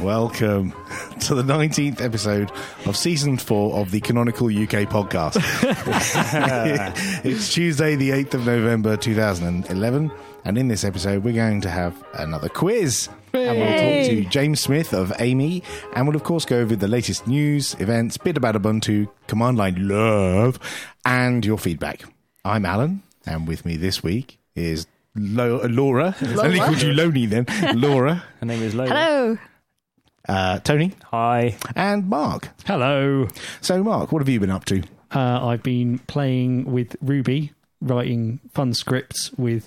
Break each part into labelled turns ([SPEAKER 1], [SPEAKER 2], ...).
[SPEAKER 1] Welcome to the 19th episode of Season 4 of the Canonical UK podcast. It's Tuesday, the 8th of November 2011, and in this episode we're going to have another quiz. Hey. And we'll talk to James Smith of Amy, and we'll of course go over the latest news, events, bit about Ubuntu, command line love, and your feedback. I'm Alan, and with me this week is Laura. I only called you Loney then. Laura.
[SPEAKER 2] Her name is Laura.
[SPEAKER 3] Hello.
[SPEAKER 1] Tony.
[SPEAKER 2] Hi.
[SPEAKER 1] And Mark.
[SPEAKER 4] Hello.
[SPEAKER 1] So, Mark, what have you been up to?
[SPEAKER 4] I've been playing with Ruby, writing fun scripts with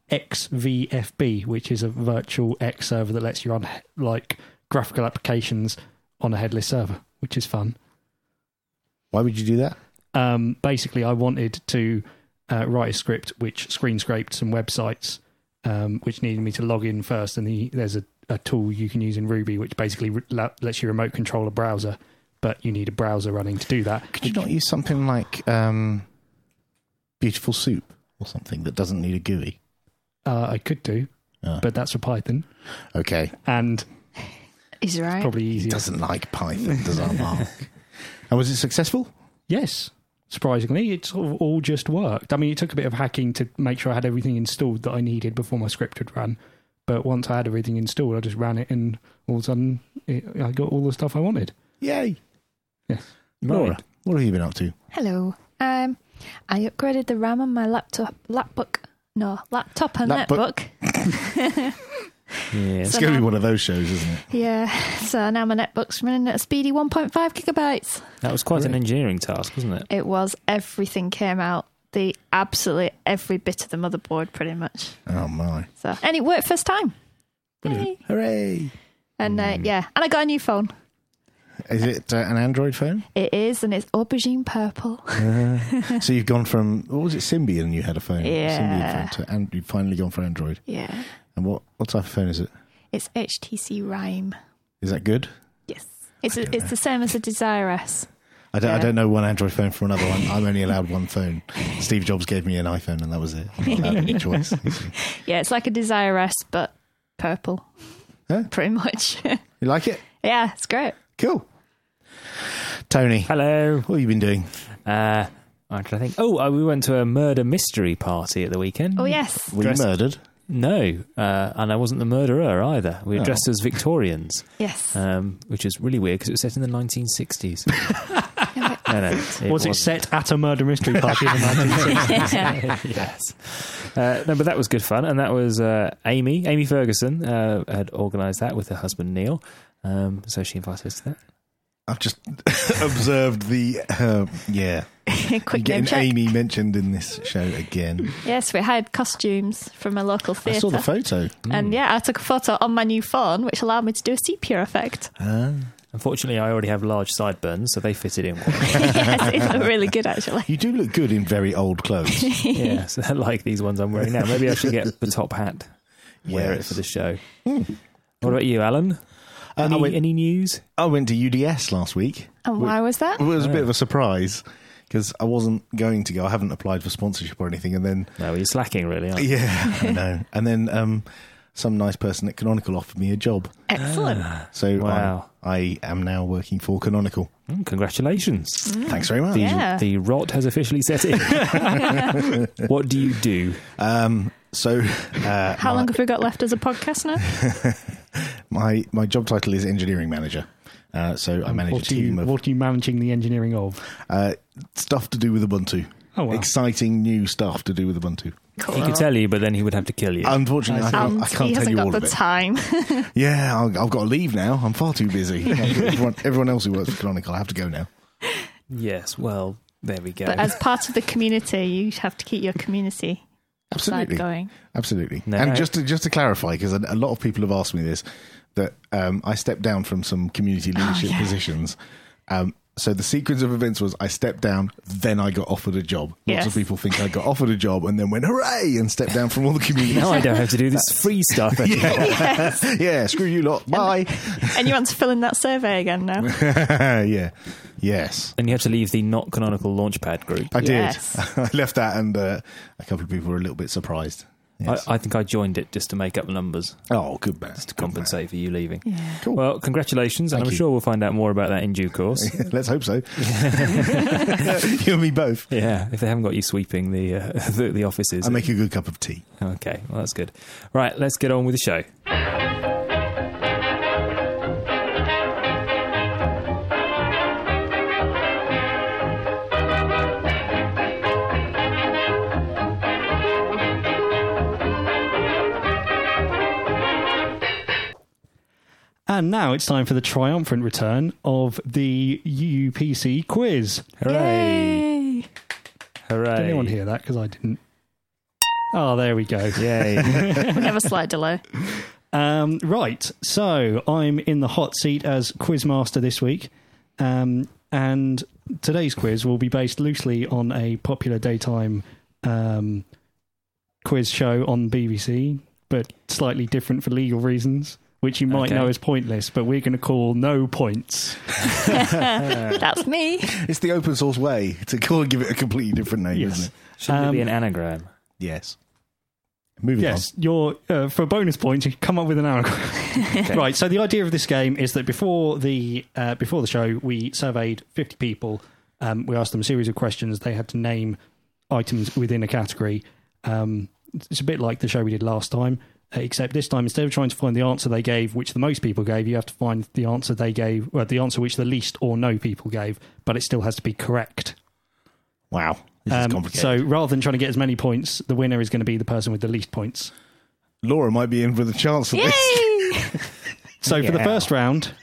[SPEAKER 4] XVFB, which is a virtual X server that lets you run like graphical applications on a headless server, which is fun.
[SPEAKER 1] Why would you do that?
[SPEAKER 4] Basically, I wanted to write a script which screen scraped some websites, which needed me to log in first, and there's a tool you can use in Ruby which basically lets you remote control a browser, but you need a browser running to do that.
[SPEAKER 1] Could you not use something like Beautiful Soup or something that doesn't need a GUI?
[SPEAKER 4] I could do, but that's for Python.
[SPEAKER 1] Okay.
[SPEAKER 4] And
[SPEAKER 3] is right.
[SPEAKER 4] Probably easier.
[SPEAKER 1] He doesn't like Python, does our Mark? And was it successful?
[SPEAKER 4] Yes. Surprisingly, it sort of all just worked. I mean, it took a bit of hacking to make sure I had everything installed that I needed before my script would run. But once I had everything installed, I just ran it, and all of a sudden, I got all the stuff I wanted.
[SPEAKER 1] Yay!
[SPEAKER 4] Yes.
[SPEAKER 1] Laura, what have you been up to?
[SPEAKER 3] Hello. I upgraded the RAM on my laptop and netbook.
[SPEAKER 2] Yeah.
[SPEAKER 1] It's going to be one of those shows, isn't it?
[SPEAKER 3] Yeah. So now my netbook's running at a speedy 1.5 gigabytes.
[SPEAKER 2] That was quite an engineering task, wasn't it?
[SPEAKER 3] It was. Everything came out. Absolutely every bit of the motherboard, pretty much.
[SPEAKER 1] Oh, my.
[SPEAKER 3] So, and it worked first time.
[SPEAKER 1] Brilliant. Hooray!
[SPEAKER 3] And and I got a new phone.
[SPEAKER 1] Is it an Android phone?
[SPEAKER 3] It is, and it's aubergine purple.
[SPEAKER 1] So you've gone from, what was it, Symbian you had a phone?
[SPEAKER 3] Yeah.
[SPEAKER 1] Symbian phone and you've finally gone for Android.
[SPEAKER 3] Yeah.
[SPEAKER 1] And what type of phone is it?
[SPEAKER 3] It's HTC Rime.
[SPEAKER 1] Is that good?
[SPEAKER 3] Yes. It's the same as a Desire S.
[SPEAKER 1] I don't know one Android phone from another one. I'm only allowed one phone. Steve Jobs gave me an iPhone and that was it. I'm not allowed any choice.
[SPEAKER 3] Yeah, it's like a Desire S, but purple.
[SPEAKER 1] Huh?
[SPEAKER 3] Pretty much.
[SPEAKER 1] You like it?
[SPEAKER 3] Yeah, it's great.
[SPEAKER 1] Cool. Tony.
[SPEAKER 2] Hello.
[SPEAKER 1] What have you been doing?
[SPEAKER 2] What did I think? We went to a murder mystery party at the weekend.
[SPEAKER 3] Oh, yes.
[SPEAKER 1] Were you murdered?
[SPEAKER 2] No, and I wasn't the murderer either. We were dressed as Victorians.
[SPEAKER 3] Yes.
[SPEAKER 2] Which is really weird because it was set in the 1960s.
[SPEAKER 4] Was it set at a murder mystery party in the 1960s?
[SPEAKER 2] Yes. No, but that was good fun, and that was Amy Ferguson had organised that with her husband Neil, so she invited us to that.
[SPEAKER 1] I've just observed the
[SPEAKER 3] Quick
[SPEAKER 1] getting
[SPEAKER 3] name check.
[SPEAKER 1] Amy mentioned in this show again.
[SPEAKER 3] Yes, we hired costumes from a local theatre.
[SPEAKER 1] I saw the photo.
[SPEAKER 3] And I took a photo on my new phone, which allowed me to do a sepia effect.
[SPEAKER 2] Unfortunately, I already have large sideburns, so they fitted in quite well.
[SPEAKER 3] Yes, it looked really good, actually.
[SPEAKER 1] You do look good in very old clothes.
[SPEAKER 2] Yeah, so like these ones I'm wearing now. Maybe I should get the top hat, wear it for the show. What about you, Alan? Any news?
[SPEAKER 1] I went to UDS last week.
[SPEAKER 3] And why was that?
[SPEAKER 1] It was a bit of a surprise because I wasn't going to go. I haven't applied for sponsorship or anything. And then...
[SPEAKER 2] No, you're slacking, really, aren't you?
[SPEAKER 1] Yeah, I know. And then some nice person at Canonical offered me a job.
[SPEAKER 3] Excellent.
[SPEAKER 1] So
[SPEAKER 2] wow.
[SPEAKER 1] I am now working for Canonical.
[SPEAKER 2] Congratulations.
[SPEAKER 1] Thanks very much.
[SPEAKER 2] The rot has officially set in. What do you do?
[SPEAKER 3] How long have we got left as a podcast now?
[SPEAKER 1] My job title is engineering manager. So I manage a team of...
[SPEAKER 4] What are you managing the engineering of?
[SPEAKER 1] Stuff to do with Ubuntu.
[SPEAKER 4] Oh, wow.
[SPEAKER 1] Exciting new stuff to do with Ubuntu.
[SPEAKER 3] Cool.
[SPEAKER 2] He could tell you, but then he would have to kill you.
[SPEAKER 1] Unfortunately, I can't
[SPEAKER 3] he
[SPEAKER 1] tell
[SPEAKER 3] hasn't
[SPEAKER 1] you
[SPEAKER 3] got
[SPEAKER 1] all
[SPEAKER 3] the
[SPEAKER 1] of it.
[SPEAKER 3] time.
[SPEAKER 1] Yeah, I've got to leave now. I'm far too busy. Everyone else who works for Canonical, I have to go now.
[SPEAKER 2] Yes, well, there we go.
[SPEAKER 3] But as part of the community, you have to keep your community
[SPEAKER 1] Absolutely
[SPEAKER 3] going.
[SPEAKER 1] Absolutely.
[SPEAKER 2] No,
[SPEAKER 1] and just to clarify, because a lot of people have asked me this, that I stepped down from some community leadership positions. So the sequence of events was I stepped down, then I got offered a job. Lots of people think I got offered a job and then went, hooray, and stepped down from all the community.
[SPEAKER 2] Now I don't have to do this free stuff anymore.
[SPEAKER 3] Yes.
[SPEAKER 1] Yeah, screw you lot. Bye.
[SPEAKER 3] And you want to fill in that survey again now?
[SPEAKER 1] Yeah. Yes.
[SPEAKER 2] And you have to leave the not canonical Launchpad group.
[SPEAKER 1] I did.
[SPEAKER 3] Yes.
[SPEAKER 1] I left that and a couple of people were a little bit surprised. Yes.
[SPEAKER 2] I think I joined it just to make up the numbers,
[SPEAKER 1] Oh, good man.
[SPEAKER 2] just to compensate for you leaving.
[SPEAKER 3] Yeah.
[SPEAKER 1] Cool.
[SPEAKER 2] Well, congratulations, and
[SPEAKER 1] Thank
[SPEAKER 2] I'm
[SPEAKER 1] you.
[SPEAKER 2] sure we'll find out more about that in due course.
[SPEAKER 1] Let's hope so. You and me both.
[SPEAKER 2] Yeah, if they haven't got you sweeping the offices.
[SPEAKER 1] I make a good cup of tea.
[SPEAKER 2] Okay, well, that's good. Right, let's get on with the show.
[SPEAKER 4] And now it's time for the triumphant return of the UUPC quiz.
[SPEAKER 2] Hooray!
[SPEAKER 3] Yay.
[SPEAKER 2] Hooray!
[SPEAKER 4] Did anyone hear that? Because I didn't. Oh, there we go.
[SPEAKER 2] Yay!
[SPEAKER 3] We have a slight delay.
[SPEAKER 4] Right, so I'm in the hot seat as quizmaster this week, and today's quiz will be based loosely on a popular daytime quiz show on BBC, but slightly different for legal reasons, which you might
[SPEAKER 2] Okay.
[SPEAKER 4] know as Pointless, but we're going to call No Points.
[SPEAKER 3] That's me.
[SPEAKER 1] It's the open source way to call and give it a completely different name,
[SPEAKER 4] Yes.
[SPEAKER 1] isn't it?
[SPEAKER 2] Shouldn't it be an anagram?
[SPEAKER 1] Yes. Moving
[SPEAKER 4] Yes, you're for bonus points. You can come up with an anagram.
[SPEAKER 2] Okay.
[SPEAKER 4] Right. So the idea of this game is that before the show, we surveyed 50 people. We asked them a series of questions. They had to name items within a category. It's a bit like the show we did last time, except this time, instead of trying to find the answer they gave, which the most people gave, you have to find the answer they gave, well, the answer which the least or no people gave, but it still has to be correct.
[SPEAKER 1] on. Wow. This is complicated.
[SPEAKER 4] So rather than trying to get as many points, the winner is going to be the person with the least points.
[SPEAKER 1] Laura might be in for the chance for this.
[SPEAKER 3] Yay!
[SPEAKER 4] So for the
[SPEAKER 2] Yeah.
[SPEAKER 4] first round,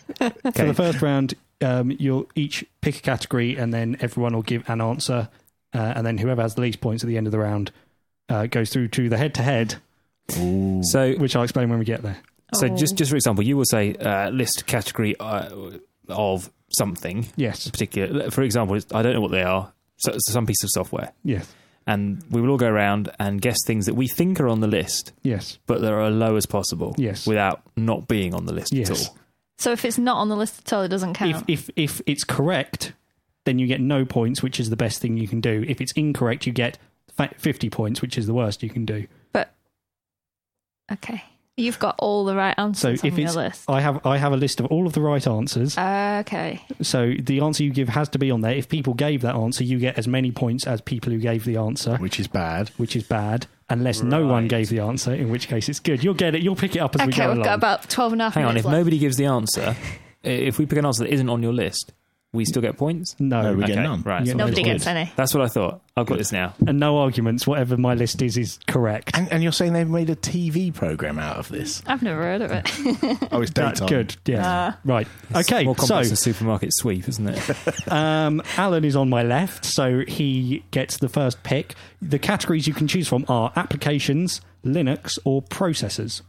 [SPEAKER 2] Okay.
[SPEAKER 4] You'll each pick a category, and then everyone will give an answer, and then whoever has the least points at the end of the round goes through to the head-to-head,
[SPEAKER 1] Ooh.
[SPEAKER 2] So,
[SPEAKER 4] which I'll explain when we get there.
[SPEAKER 2] so just for example, you will say list category of something
[SPEAKER 4] Yes,
[SPEAKER 2] particular. For example, I don't know what they are. So some piece of software,
[SPEAKER 4] yes,
[SPEAKER 2] and we will all go around and guess things that we think are on the list,
[SPEAKER 4] yes,
[SPEAKER 2] but that are as low as possible.
[SPEAKER 4] Yes.
[SPEAKER 2] Without not being on the list
[SPEAKER 4] yes.
[SPEAKER 2] at all.
[SPEAKER 3] So if it's not on the list at all, it doesn't count.
[SPEAKER 4] If it's correct, then you get no points, which is the best thing you can do. If it's incorrect, you get 50 points, which is the worst you can do.
[SPEAKER 3] But okay, you've got all the right
[SPEAKER 4] So
[SPEAKER 3] answers
[SPEAKER 4] if
[SPEAKER 3] on your
[SPEAKER 4] it's,
[SPEAKER 3] list.
[SPEAKER 4] I have a list of all of the right answers.
[SPEAKER 3] Okay.
[SPEAKER 4] So the answer you give has to be on there. If people gave that answer, you get as many points as people who gave the answer,
[SPEAKER 1] Which is bad.
[SPEAKER 4] which is bad. Unless no one
[SPEAKER 2] Right.
[SPEAKER 4] gave the answer, in which case it's good. You'll get it. You'll pick it up as we
[SPEAKER 3] Okay,
[SPEAKER 4] go
[SPEAKER 3] we've
[SPEAKER 4] along.
[SPEAKER 3] got about 12 and a half
[SPEAKER 2] Hang on,
[SPEAKER 3] minutes
[SPEAKER 2] if
[SPEAKER 3] left.
[SPEAKER 2] nobody gives the answer, if we pick an answer that isn't on your list, we still get points?
[SPEAKER 4] No,
[SPEAKER 1] we get
[SPEAKER 2] Okay,
[SPEAKER 1] none.
[SPEAKER 2] Right.
[SPEAKER 4] You
[SPEAKER 2] so
[SPEAKER 4] get
[SPEAKER 3] Nobody
[SPEAKER 4] no
[SPEAKER 3] gets any.
[SPEAKER 2] That's what I thought. I've got this now.
[SPEAKER 4] and no arguments. Whatever my list is correct.
[SPEAKER 1] And you're saying they've made a TV program out of this?
[SPEAKER 3] I've never heard of it.
[SPEAKER 1] Oh, it's
[SPEAKER 4] That's
[SPEAKER 1] daytime.
[SPEAKER 4] good. Yeah. Right. Okay.
[SPEAKER 2] More
[SPEAKER 4] So
[SPEAKER 2] complex than supermarket sweep, isn't it?
[SPEAKER 4] Alan is on my left, so he gets the first pick. The categories you can choose from are applications, Linux, or processors.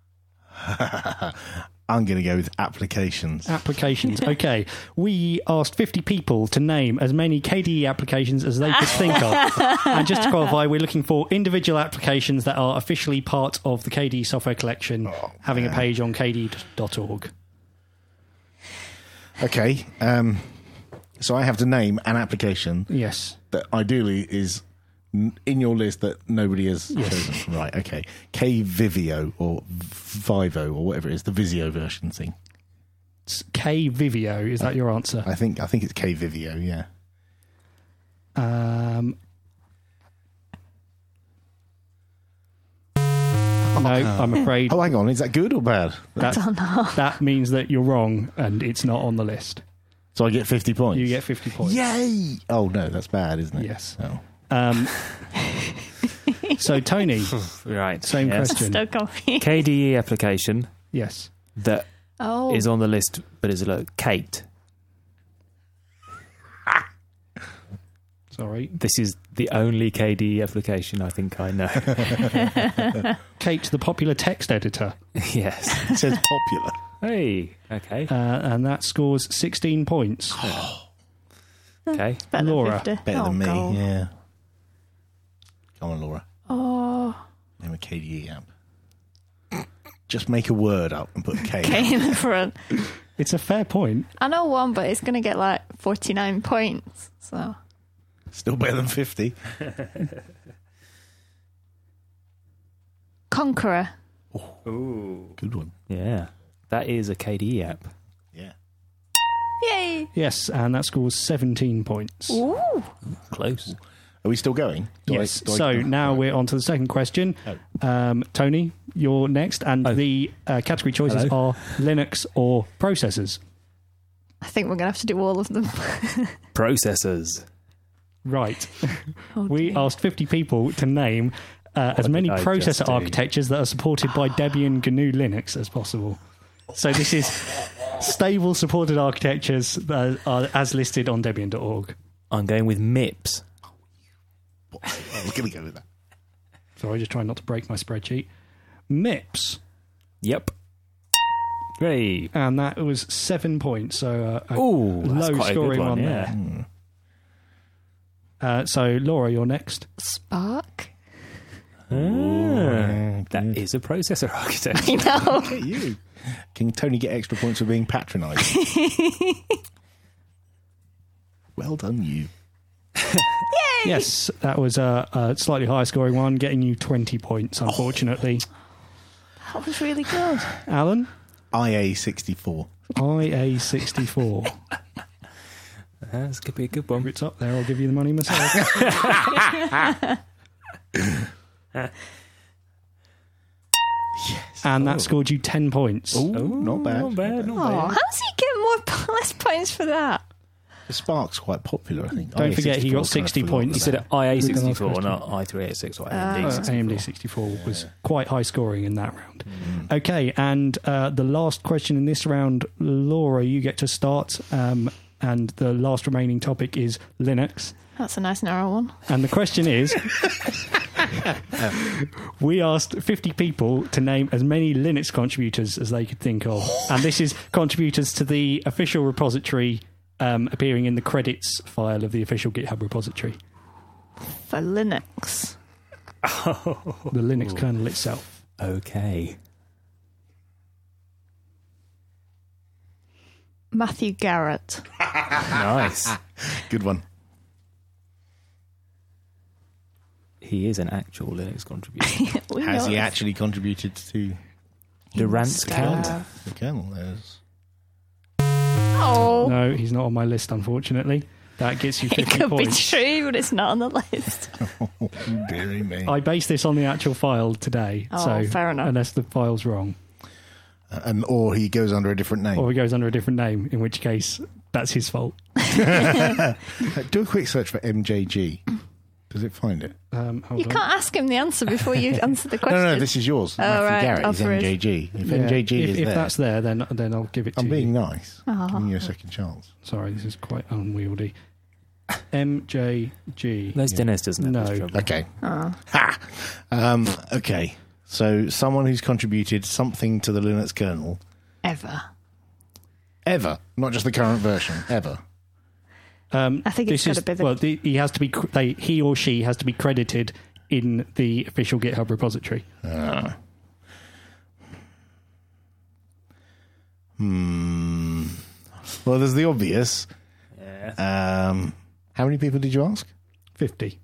[SPEAKER 1] I'm going to go with applications.
[SPEAKER 4] Applications. Okay. We asked 50 people to name as many KDE applications as they could think of. And just to qualify, we're looking for individual applications that are officially part of the KDE software collection, having a page on kde.org.
[SPEAKER 1] Okay. So I have to name an application
[SPEAKER 4] Yes.
[SPEAKER 1] that ideally is in your list that nobody has chosen. Right, okay. KVivio or Vivo or whatever it is, the Vizio version thing.
[SPEAKER 4] It's KVivio. Is that your answer?
[SPEAKER 1] I think it's KVivio, yeah.
[SPEAKER 4] No, I'm afraid
[SPEAKER 1] Oh, hang on. Is that good or bad?
[SPEAKER 4] that means that you're wrong and it's not on the list.
[SPEAKER 1] So I get 50 points.
[SPEAKER 4] You get 50 points.
[SPEAKER 1] Yay! Oh, no, that's bad, isn't it?
[SPEAKER 4] Yes.
[SPEAKER 1] Oh.
[SPEAKER 4] So, Tony,
[SPEAKER 2] Right.
[SPEAKER 4] same
[SPEAKER 2] yes.
[SPEAKER 4] question.
[SPEAKER 3] Still confused.
[SPEAKER 2] KDE application
[SPEAKER 4] Yes.
[SPEAKER 2] that
[SPEAKER 3] Oh,
[SPEAKER 2] is on the list but is low. Kate.
[SPEAKER 4] Sorry.
[SPEAKER 2] This is the only KDE application I think I know.
[SPEAKER 4] Kate, the popular text editor.
[SPEAKER 2] Yes.
[SPEAKER 1] It says popular.
[SPEAKER 2] Hey. Okay.
[SPEAKER 4] And that scores 16 points.
[SPEAKER 2] Okay.
[SPEAKER 3] better than
[SPEAKER 4] Laura.
[SPEAKER 3] 50.
[SPEAKER 1] Better than me,
[SPEAKER 3] God.
[SPEAKER 1] yeah. Come on, Laura.
[SPEAKER 3] Oh,
[SPEAKER 1] Name a KDE app. Just make a word up and put K.
[SPEAKER 3] K in the front.
[SPEAKER 4] It's a fair point.
[SPEAKER 3] I know one, but it's going to get like 49 points. So
[SPEAKER 1] Still better than 50.
[SPEAKER 3] Conqueror.
[SPEAKER 2] Ooh.
[SPEAKER 1] Good one.
[SPEAKER 2] Yeah. That is a KDE app.
[SPEAKER 1] Yeah.
[SPEAKER 3] Yay!
[SPEAKER 4] Yes, and that scores 17 points.
[SPEAKER 3] Ooh.
[SPEAKER 2] Close.
[SPEAKER 1] Are we still going?
[SPEAKER 4] Yes. So now we're on to the second question. Tony, you're next, and the category choices are Linux or processors.
[SPEAKER 3] I think we're going to have to do all of them.
[SPEAKER 2] Processors.
[SPEAKER 4] Right.
[SPEAKER 3] Oh,
[SPEAKER 4] We
[SPEAKER 3] dear.
[SPEAKER 4] asked 50 people to name as many
[SPEAKER 2] did I
[SPEAKER 4] processor
[SPEAKER 2] just do?
[SPEAKER 4] architectures that are supported by Debian GNU Linux as possible. So this is stable supported architectures that are as listed on Debian.org.
[SPEAKER 2] I'm going with MIPS.
[SPEAKER 1] I was going to go with that.
[SPEAKER 4] Sorry, just trying not to break my spreadsheet. MIPS.
[SPEAKER 2] Yep. Great.
[SPEAKER 4] And that was 7 points, so a
[SPEAKER 2] Ooh, that's
[SPEAKER 4] low
[SPEAKER 2] quite a
[SPEAKER 4] scoring
[SPEAKER 2] good one,
[SPEAKER 4] one
[SPEAKER 2] yeah.
[SPEAKER 4] there. So, Laura, you're next.
[SPEAKER 3] Spark.
[SPEAKER 2] That is a processor architecture.
[SPEAKER 3] I know.
[SPEAKER 1] Look at you. Can Tony get extra points for being patronising? Well done, you.
[SPEAKER 4] Yes, that was a slightly higher scoring one, getting you 20 points, unfortunately.
[SPEAKER 3] That was really good.
[SPEAKER 4] Alan?
[SPEAKER 1] IA64.
[SPEAKER 4] IA64.
[SPEAKER 2] This could be a good one.
[SPEAKER 4] If it's up there, I'll give you the money myself.
[SPEAKER 1] Yes.
[SPEAKER 4] And that scored you 10 points.
[SPEAKER 1] Ooh, not bad.
[SPEAKER 2] Not bad, not
[SPEAKER 3] Oh,
[SPEAKER 2] bad.
[SPEAKER 3] how's he getting more less points for that?
[SPEAKER 1] The Spark's quite popular, I think.
[SPEAKER 4] Don't forget, he got
[SPEAKER 1] IA64
[SPEAKER 4] 60
[SPEAKER 1] kind of
[SPEAKER 4] points.
[SPEAKER 2] You
[SPEAKER 1] forgot
[SPEAKER 2] said
[SPEAKER 4] With the last
[SPEAKER 2] IA64,
[SPEAKER 4] question.
[SPEAKER 2] not i386 or AMD64.
[SPEAKER 4] AMD64 was quite high scoring in that round. Okay, and the last question in this round, Laura, you get to start. And the last remaining topic is Linux.
[SPEAKER 3] That's a nice narrow one.
[SPEAKER 4] And the question is, we asked 50 people to name as many Linux contributors as they could think of. And this is contributors to the official repository appearing in the credits file of the official GitHub repository.
[SPEAKER 3] For Linux.
[SPEAKER 4] The Linux kernel itself.
[SPEAKER 2] Okay.
[SPEAKER 3] Matthew Garrett.
[SPEAKER 2] Nice.
[SPEAKER 1] Good one.
[SPEAKER 2] He is an actual Linux contributor.
[SPEAKER 3] We
[SPEAKER 1] Has
[SPEAKER 3] know
[SPEAKER 1] he
[SPEAKER 3] it.
[SPEAKER 1] actually contributed to
[SPEAKER 2] The rant
[SPEAKER 3] must
[SPEAKER 2] count.
[SPEAKER 3] have.
[SPEAKER 1] the kernel? There's...
[SPEAKER 3] Oh.
[SPEAKER 4] No, he's not on my list, unfortunately. That gets you 50
[SPEAKER 3] It could
[SPEAKER 4] points.
[SPEAKER 3] be true, but it's not on the list.
[SPEAKER 1] Oh, dearie me.
[SPEAKER 4] I based this on the actual file today.
[SPEAKER 3] Oh,
[SPEAKER 4] so
[SPEAKER 3] fair enough.
[SPEAKER 4] Unless the file's wrong.
[SPEAKER 1] Or he goes under a different name.
[SPEAKER 4] Or he goes under a different name, in which case that's his fault.
[SPEAKER 1] Do a quick search for MJG. Does it find it?
[SPEAKER 4] Hold
[SPEAKER 3] You
[SPEAKER 4] on.
[SPEAKER 3] can't ask him the answer before you answer the
[SPEAKER 1] No,
[SPEAKER 3] question.
[SPEAKER 1] no, this is yours. Matthew
[SPEAKER 3] right.
[SPEAKER 1] Garrett is
[SPEAKER 3] Offer is-
[SPEAKER 1] MJG. If
[SPEAKER 4] Yeah,
[SPEAKER 1] MJG is
[SPEAKER 4] if
[SPEAKER 1] there,
[SPEAKER 4] that's there, then I'll give it to
[SPEAKER 1] I'm
[SPEAKER 4] you.
[SPEAKER 1] being nice.
[SPEAKER 3] Oh.
[SPEAKER 1] Giving you a second chance.
[SPEAKER 4] Sorry, this is quite unwieldy. MJG.
[SPEAKER 2] Those Dennis doesn't have
[SPEAKER 4] No.
[SPEAKER 2] this trouble.
[SPEAKER 1] Okay.
[SPEAKER 3] Oh.
[SPEAKER 1] Ha! Okay. So someone who's contributed something to the Linux kernel ever, not just the current version, ever.
[SPEAKER 3] I think it's
[SPEAKER 4] this
[SPEAKER 3] gotta
[SPEAKER 4] is-
[SPEAKER 3] be the-
[SPEAKER 4] well, he has to be. He or she has to be credited in the official GitHub repository.
[SPEAKER 1] Well, there's the obvious.
[SPEAKER 2] Yeah.
[SPEAKER 1] How many people did you ask?
[SPEAKER 4] 50.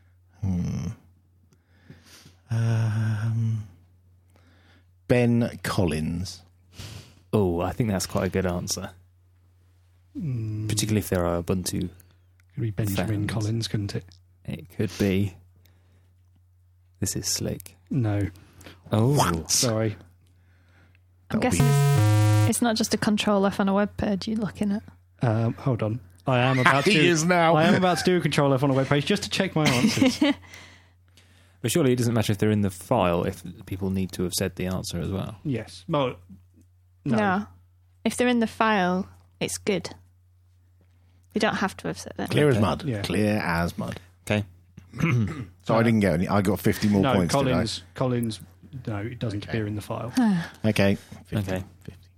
[SPEAKER 1] Ben Collins.
[SPEAKER 2] Oh, I think that's quite a good answer. Particularly if there are Ubuntu.
[SPEAKER 4] Could be Benjamin
[SPEAKER 2] Fans.
[SPEAKER 4] Collins, couldn't it?
[SPEAKER 2] It could be. This is slick.
[SPEAKER 4] No.
[SPEAKER 2] Oh.
[SPEAKER 4] Sorry.
[SPEAKER 3] I'm
[SPEAKER 1] That'll
[SPEAKER 3] guessing it's not just a control F on a web page you're looking at.
[SPEAKER 4] Hold on. I am about to.
[SPEAKER 1] He is now.
[SPEAKER 4] I am about to do a control F on a web page just to check my answers.
[SPEAKER 2] But surely it doesn't matter if they're in the file if people need to have said the answer as well.
[SPEAKER 4] Yes. Well, no.
[SPEAKER 3] If they're in the file, it's good. You don't have to have said that.
[SPEAKER 1] Clear as
[SPEAKER 2] Okay.
[SPEAKER 1] mud.
[SPEAKER 4] Yeah.
[SPEAKER 1] Clear as mud.
[SPEAKER 2] Okay.
[SPEAKER 1] So I didn't get any. I got 50 more
[SPEAKER 4] No,
[SPEAKER 1] points.
[SPEAKER 4] Collins. No, it doesn't appear in the file.
[SPEAKER 1] Did I? Okay. 50,
[SPEAKER 2] Okay.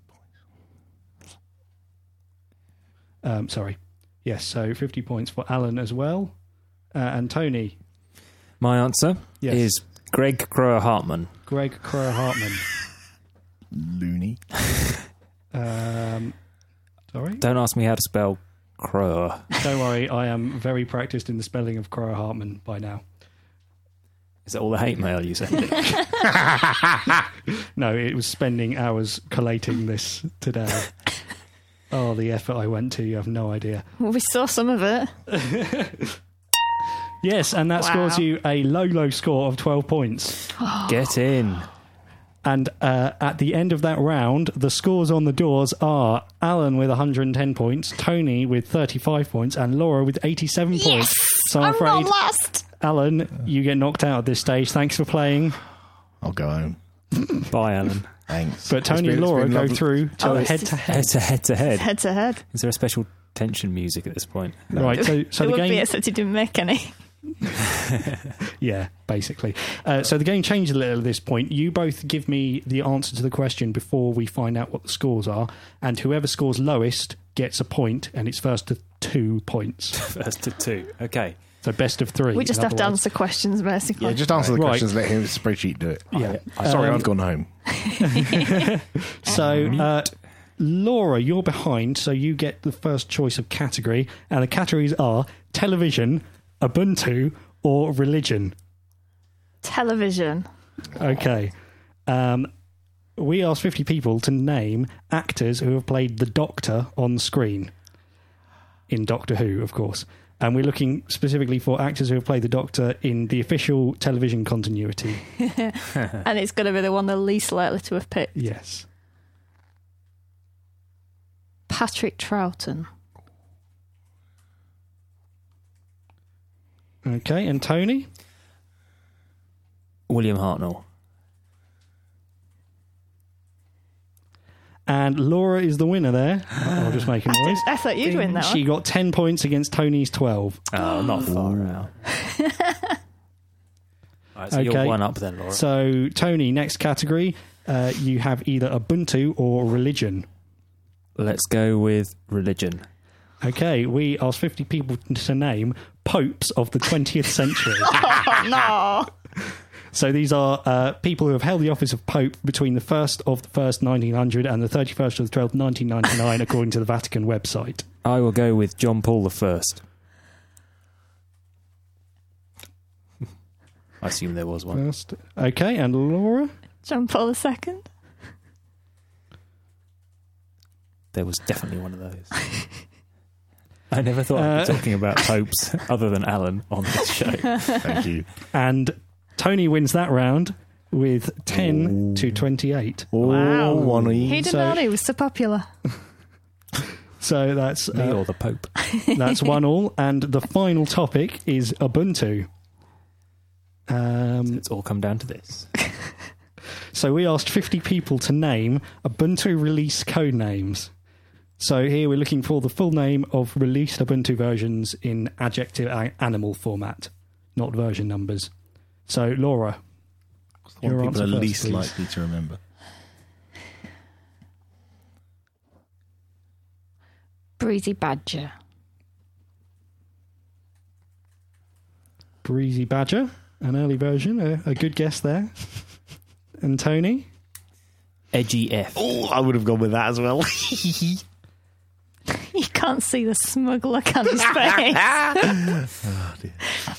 [SPEAKER 1] 50.
[SPEAKER 4] Sorry. Yes, so 50 points for Alan as well. And Tony.
[SPEAKER 2] My answer
[SPEAKER 4] Yes.
[SPEAKER 2] is Greg Crower Hartman.
[SPEAKER 4] Greg Crower Hartman.
[SPEAKER 1] Loony.
[SPEAKER 4] Sorry?
[SPEAKER 2] Don't ask me how to spell Crower.
[SPEAKER 4] Don't worry, I am very practiced in the spelling of Crower Hartman by now.
[SPEAKER 2] Is it all the hate mail you sent?
[SPEAKER 4] No, it was spending hours collating this today. Oh, the effort I went to, you have no idea.
[SPEAKER 3] Well, we saw some of it.
[SPEAKER 4] Yes, and that scores you a low score of 12 points.
[SPEAKER 2] Get in.
[SPEAKER 4] And at the end of that round, the scores on the doors are Alan with 110 points, Tony with 35 points, and Laura with 87 points. So I'm afraid,
[SPEAKER 3] not last.
[SPEAKER 4] Alan, you get knocked out at this stage. Thanks for playing.
[SPEAKER 1] I'll go home.
[SPEAKER 2] Bye, Alan.
[SPEAKER 1] Thanks.
[SPEAKER 4] But Tony and Laura go through to head-to-head.
[SPEAKER 2] Head-to-head.
[SPEAKER 3] Head-to-head.
[SPEAKER 2] Is there a special tension music at this point?
[SPEAKER 4] No. Right, so
[SPEAKER 3] it
[SPEAKER 4] the
[SPEAKER 3] would
[SPEAKER 4] game...
[SPEAKER 3] be except he didn't make any.
[SPEAKER 4] Yeah, basically. So the game changed a little at this point. You both give me the answer to the question before we find out what the scores are, and whoever scores lowest gets a point, and it's first to 2 points.
[SPEAKER 2] First to 2. Okay.
[SPEAKER 4] So best of 3.
[SPEAKER 3] We just have to answer questions, basically.
[SPEAKER 1] Yeah, just answer the questions, let his spreadsheet do it.
[SPEAKER 4] Yeah.
[SPEAKER 1] Sorry, I've gone home.
[SPEAKER 4] So, Laura, you're behind, so you get the first choice of category, and the categories are television, Ubuntu, or religion.
[SPEAKER 3] Television.
[SPEAKER 4] Okay. We asked 50 people to name actors who have played the Doctor on screen. In Doctor Who, of course. And we're looking specifically for actors who have played the Doctor in the official television continuity.
[SPEAKER 3] And it's going to be the one they're least likely to have picked.
[SPEAKER 4] Yes.
[SPEAKER 3] Patrick Troughton.
[SPEAKER 4] Okay, and Tony?
[SPEAKER 2] William Hartnell.
[SPEAKER 4] And Laura is the winner there. I'll just make a noise.
[SPEAKER 3] I thought you'd win that one.
[SPEAKER 4] She got 10 points against Tony's 12.
[SPEAKER 2] Oh, not far out. Right, so you're one up then, Laura.
[SPEAKER 4] So, Tony, next category. You have either Ubuntu or religion.
[SPEAKER 2] Let's go with religion.
[SPEAKER 4] Okay, we asked 50 people to name popes of the 20th century.
[SPEAKER 3] Oh, no.
[SPEAKER 4] So these are people who have held the office of Pope between the 1st of the 1st, 1900 and the 31st of the 12th, 1999, according to the Vatican website.
[SPEAKER 2] I will go with John Paul I. I assume there was one.
[SPEAKER 4] First. Okay, and Laura?
[SPEAKER 3] John Paul II.
[SPEAKER 2] There was definitely one of those. I never thought I'd be talking about popes other than Alan on this show.
[SPEAKER 1] Thank you.
[SPEAKER 4] And Tony wins that round with 10 to 28.
[SPEAKER 3] Wow.
[SPEAKER 1] One
[SPEAKER 3] He didn't know he was so popular.
[SPEAKER 4] So that's...
[SPEAKER 2] Me or the Pope.
[SPEAKER 4] That's 1-1. And the final topic is Ubuntu.
[SPEAKER 2] It's all come down to this.
[SPEAKER 4] So we asked 50 people to name Ubuntu release code names. So here we're looking for the full name of released Ubuntu versions in adjective animal format, not version numbers. So, Laura, your
[SPEAKER 1] One
[SPEAKER 4] answer
[SPEAKER 1] people are
[SPEAKER 4] first,
[SPEAKER 1] least
[SPEAKER 4] please.
[SPEAKER 1] likely to remember.
[SPEAKER 3] Breezy Badger.
[SPEAKER 4] Breezy Badger, an early version, a good guess there. And Tony?
[SPEAKER 2] Edgy F.
[SPEAKER 1] Oh, I would have gone with that as well.
[SPEAKER 3] You can't see the smug look on his face.
[SPEAKER 1] Oh, dear.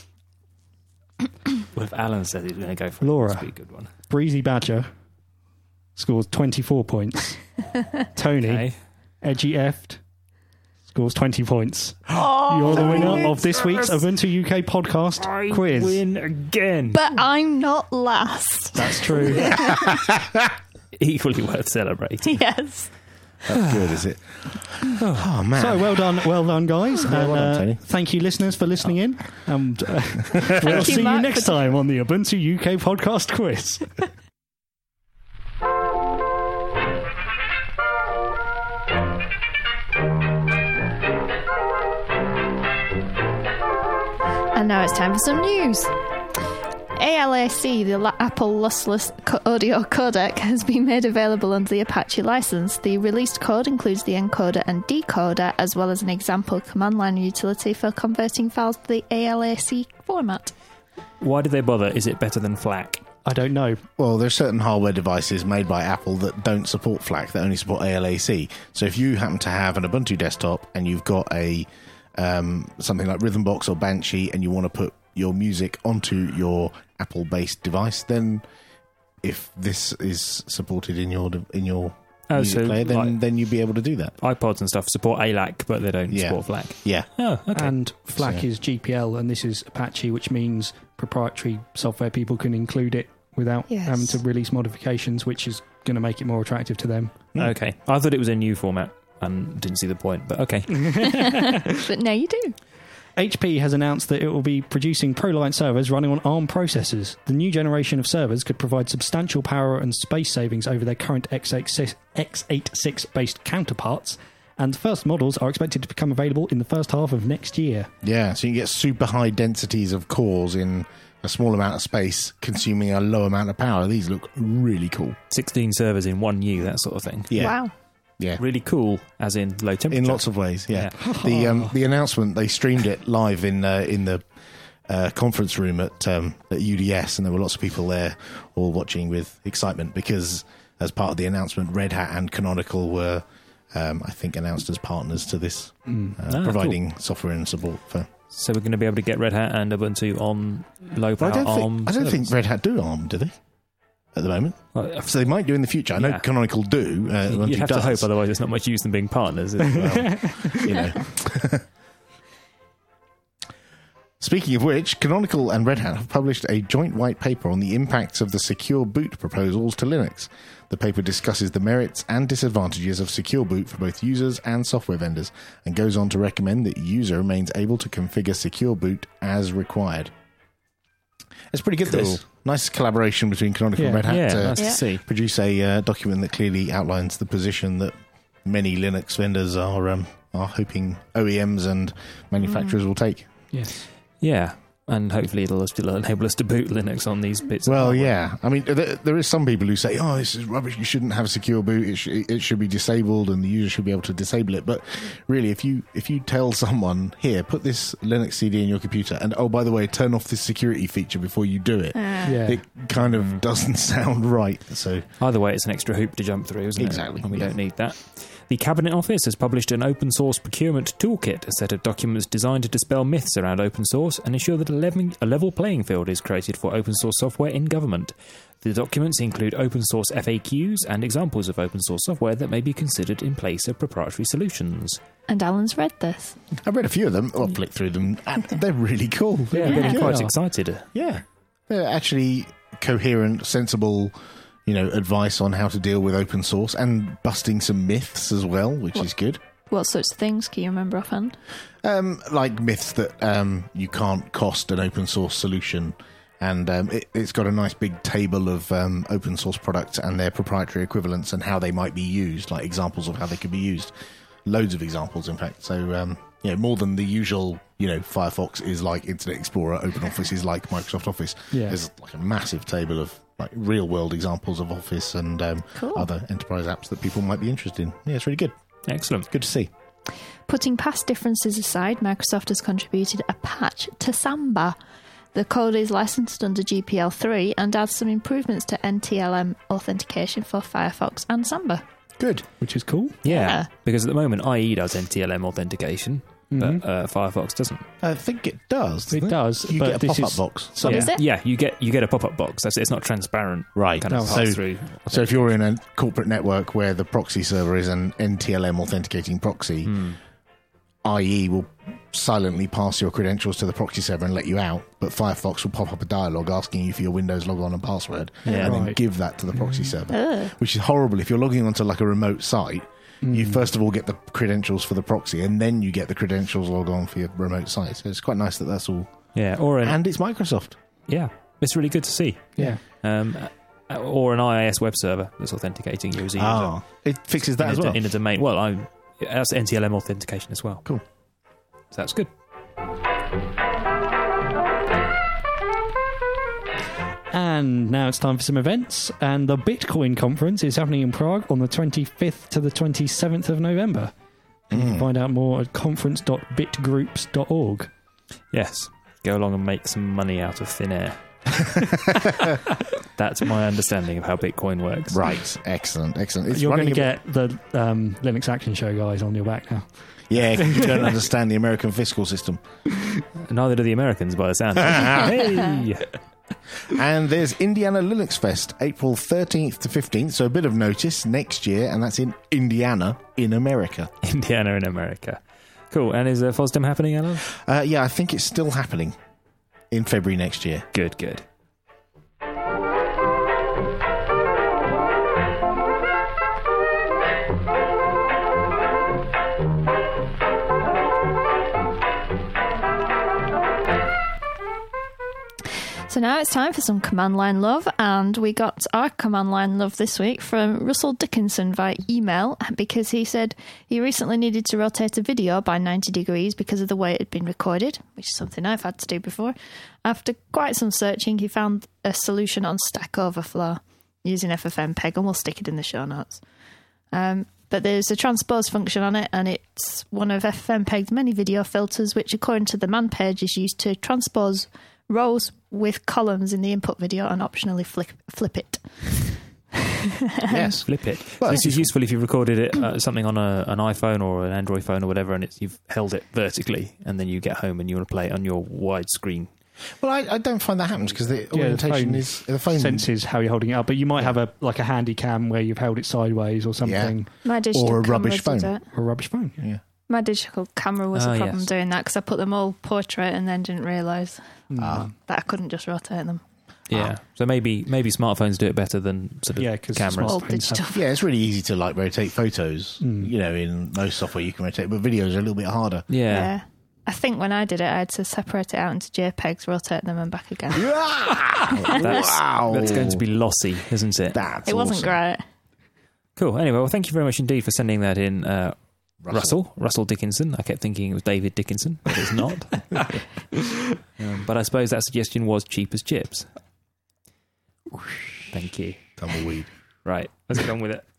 [SPEAKER 2] Well, if Alan said he's going to go for
[SPEAKER 4] Laura.
[SPEAKER 2] it, must be a good one.
[SPEAKER 4] Breezy Badger scores 24 points. Tony,
[SPEAKER 2] Okay.
[SPEAKER 4] Edgy Eft, scores 20 points.
[SPEAKER 3] Oh,
[SPEAKER 4] You're the winner of this week's Ubuntu UK podcast quiz.
[SPEAKER 2] Win again.
[SPEAKER 3] but I'm not last.
[SPEAKER 4] That's true.
[SPEAKER 2] Equally worth celebrating.
[SPEAKER 3] Yes.
[SPEAKER 1] That's good, is it? Oh, man.
[SPEAKER 4] So well done, guys.
[SPEAKER 1] Yeah, well done, Tony.
[SPEAKER 4] Thank you, listeners, for listening in. And we'll
[SPEAKER 3] you,
[SPEAKER 4] see you
[SPEAKER 3] Mark,
[SPEAKER 4] next
[SPEAKER 3] for-
[SPEAKER 4] time on the Ubuntu UK podcast quiz.
[SPEAKER 3] And now it's time for some news. ALAC, the Apple Lossless Audio Codec, has been made available under the Apache license. The released code includes the encoder and decoder, as well as an example command line utility for converting files to the ALAC format.
[SPEAKER 2] Why did they bother? Is it better than FLAC?
[SPEAKER 4] I don't know.
[SPEAKER 1] Well, there's certain hardware devices made by Apple that don't support FLAC, that only support ALAC. So if you happen to have an Ubuntu desktop and you've got a something like Rhythmbox or Banshee and you want to put your music onto your Apple-based device, then if this is supported in your music player, then you'd be able to do that.
[SPEAKER 2] iPods and stuff support ALAC, but they don't support FLAC.
[SPEAKER 1] Yeah.
[SPEAKER 2] Oh, okay.
[SPEAKER 4] And FLAC is GPL, and this is Apache, which means proprietary software people can include it without having to release modifications, which is going to make it more attractive to them.
[SPEAKER 2] Okay. I thought it was a new format and didn't see the point, but okay.
[SPEAKER 3] But now you do.
[SPEAKER 4] HP has announced that it will be producing ProLiant servers running on ARM processors. The new generation of servers could provide substantial power and space savings over their current x86-based counterparts, and the first models are expected to become available in the first half of next year.
[SPEAKER 1] Yeah, so you can get super high densities of cores in a small amount of space, consuming a low amount of power. These look really cool. 16
[SPEAKER 2] servers in 1 U, that sort of thing.
[SPEAKER 1] Yeah.
[SPEAKER 3] Wow.
[SPEAKER 1] Yeah,
[SPEAKER 2] really cool, as in low temperature.
[SPEAKER 1] In lots of ways, yeah. The announcement, they streamed it live in the conference room at UDS, and there were lots of people there all watching with excitement because, as part of the announcement, Red Hat and Canonical were, I think, announced as partners to this, providing software and support for.
[SPEAKER 2] So we're going to be able to get Red Hat and Ubuntu on low power ARM.
[SPEAKER 1] I don't think Red Hat do ARM, do they? At the moment, so they might do in the future. I know Canonical do.
[SPEAKER 2] You have to hope, otherwise there's not much use in being partners.
[SPEAKER 1] Well, you know. Speaking of which, Canonical and Red Hat have published a joint white paper on the impacts of the Secure Boot proposals to Linux. The paper discusses the merits and disadvantages of Secure Boot for both users and software vendors, and goes on to recommend that user remains able to configure Secure Boot as required. It's pretty good, this. Nice collaboration between Canonical and Red Hat
[SPEAKER 2] nice to see.
[SPEAKER 1] Produce a document that clearly outlines the position that many Linux vendors are hoping OEMs and manufacturers will take.
[SPEAKER 4] Yes.
[SPEAKER 2] Yeah, and hopefully it'll still enable us to boot Linux on these bits.
[SPEAKER 1] Well, yeah. I mean, there is some people who say, oh, this is rubbish, you shouldn't have Secure Boot, it should be disabled and the user should be able to disable it. But really, if you tell someone, here, put this Linux CD in your computer and, oh, by the way, turn off this security feature before you do it, it kind of doesn't sound right. So
[SPEAKER 2] either way, it's an extra hoop to jump through, isn't it?
[SPEAKER 1] Exactly.
[SPEAKER 2] And we don't need that. The Cabinet Office has published an open source procurement toolkit, a set of documents designed to dispel myths around open source and ensure that a level playing field is created for open source software in government. The documents include open source FAQs and examples of open source software that may be considered in place of proprietary solutions.
[SPEAKER 3] And Alan's read this.
[SPEAKER 1] I've read a few of them. I'll flick through them. They're really cool.
[SPEAKER 2] I'm getting quite excited.
[SPEAKER 1] Yeah. They're actually coherent, sensible, advice on how to deal with open source and busting some myths as well, which is good.
[SPEAKER 3] What sorts of things can you remember offhand?
[SPEAKER 1] Like myths that you can't cost an open source solution, and it's got a nice big table of open source products and their proprietary equivalents and how they might be used, like examples of how they could be used. Loads of examples, in fact. So, more than the usual, Firefox is like Internet Explorer, OpenOffice is like Microsoft Office. Yeah. There's like a massive table of like real-world examples of Office and other enterprise apps that people might be interested in. Yeah, it's really good.
[SPEAKER 2] Excellent.
[SPEAKER 1] Good to see.
[SPEAKER 3] Putting past differences aside, Microsoft has contributed a patch to Samba. The code is licensed under GPL 3 and adds some improvements to NTLM authentication for Firefox and Samba.
[SPEAKER 1] Good.
[SPEAKER 4] Which is cool.
[SPEAKER 2] Yeah. Because at the moment, IE does NTLM authentication, but Firefox doesn't.
[SPEAKER 1] I think it does.
[SPEAKER 4] It does.
[SPEAKER 1] You get a pop-up box.
[SPEAKER 3] So is it?
[SPEAKER 2] Yeah, you get a pop-up box. It's not transparent.
[SPEAKER 1] Right.
[SPEAKER 2] Kind of through.
[SPEAKER 1] So if you're in a corporate network where the proxy server is an NTLM authenticating proxy, IE will silently pass your credentials to the proxy server and let you out, but Firefox will pop up a dialog asking you for your Windows logon and password, and then give that to the proxy server, which is horrible. If you're logging onto like a remote site, you first of all get the credentials for the proxy, and then you get the credentials logon for your remote site. So it's quite nice that that's all.
[SPEAKER 2] Yeah,
[SPEAKER 1] and it's Microsoft.
[SPEAKER 2] Yeah, it's really good to see.
[SPEAKER 4] Yeah.
[SPEAKER 2] Or an IIS web server that's authenticating you as a user.
[SPEAKER 1] It fixes that as well
[SPEAKER 2] in a domain. Well, that's NTLM authentication as well.
[SPEAKER 1] Cool.
[SPEAKER 2] So that's good.
[SPEAKER 4] And now it's time for some events. And the Bitcoin conference is happening in Prague on the 25th to the 27th of November. And you can find out more at conference.bitgroups.org.
[SPEAKER 2] Yes. Go along and make some money out of thin air. That's my understanding of how Bitcoin works.
[SPEAKER 1] Right. Excellent. It's
[SPEAKER 4] You're going to get the Linux Action Show guys on your back now.
[SPEAKER 1] Yeah, you don't understand the American fiscal system.
[SPEAKER 2] Neither do the Americans, by the sound of it. Hey!
[SPEAKER 1] And there's Indiana Linux Fest, April 13th to 15th, so a bit of notice next year, and that's in Indiana, in America.
[SPEAKER 2] Indiana in America. Cool. And is FOSDEM happening, Alan?
[SPEAKER 1] Yeah, I think it's still happening in February next year.
[SPEAKER 2] Good, good.
[SPEAKER 3] So now it's time for some command line love, and we got our command line love this week from Russell Dickinson via email, because he said he recently needed to rotate a video by 90 degrees because of the way it had been recorded, which is something I've had to do before. After quite some searching, he found a solution on Stack Overflow using FFmpeg, and we'll stick it in the show notes. But there's a transpose function on it, and it's one of FFmpeg's many video filters, which according to the man page is used to transpose rows with columns in the input video and optionally flip it.
[SPEAKER 1] Yes.
[SPEAKER 2] Flip it.
[SPEAKER 1] Well,
[SPEAKER 2] this is useful if you recorded it something on an iPhone or an Android phone or whatever, and you've held it vertically, and then you get home and you want to play it on your widescreen.
[SPEAKER 1] Well, I don't find that happens because the orientation is the phone
[SPEAKER 4] senses how you're holding it up, but you might have a handy cam where you've held it sideways or something.
[SPEAKER 3] My digital
[SPEAKER 1] or a
[SPEAKER 3] camera
[SPEAKER 1] rubbish phone.
[SPEAKER 3] did it.
[SPEAKER 4] Or a rubbish phone.
[SPEAKER 1] Yeah.
[SPEAKER 3] My digital camera was a problem
[SPEAKER 2] yes.
[SPEAKER 3] doing that because I put them all portrait and then didn't realise that I couldn't just rotate them.
[SPEAKER 2] Yeah. So maybe smartphones do it better than sort of
[SPEAKER 4] 'cause
[SPEAKER 2] cameras.
[SPEAKER 3] All
[SPEAKER 4] Smartphones
[SPEAKER 3] digital.
[SPEAKER 1] Yeah, it's really easy to rotate photos. You know, in most software you can rotate, but videos are a little bit harder.
[SPEAKER 2] Yeah.
[SPEAKER 3] I think when I did it, I had to separate it out into JPEGs, rotate them, and back again.
[SPEAKER 2] That's going to be lossy, isn't it?
[SPEAKER 1] That's
[SPEAKER 3] It wasn't
[SPEAKER 1] awesome.
[SPEAKER 3] great.
[SPEAKER 2] Cool. Anyway, well, thank you very much indeed for sending that in, Russell Dickinson. I kept thinking it was David Dickinson, but it's not. But I suppose that suggestion was cheap as chips. Thank you.
[SPEAKER 1] Tumbleweed.
[SPEAKER 2] Right, let's get on with it.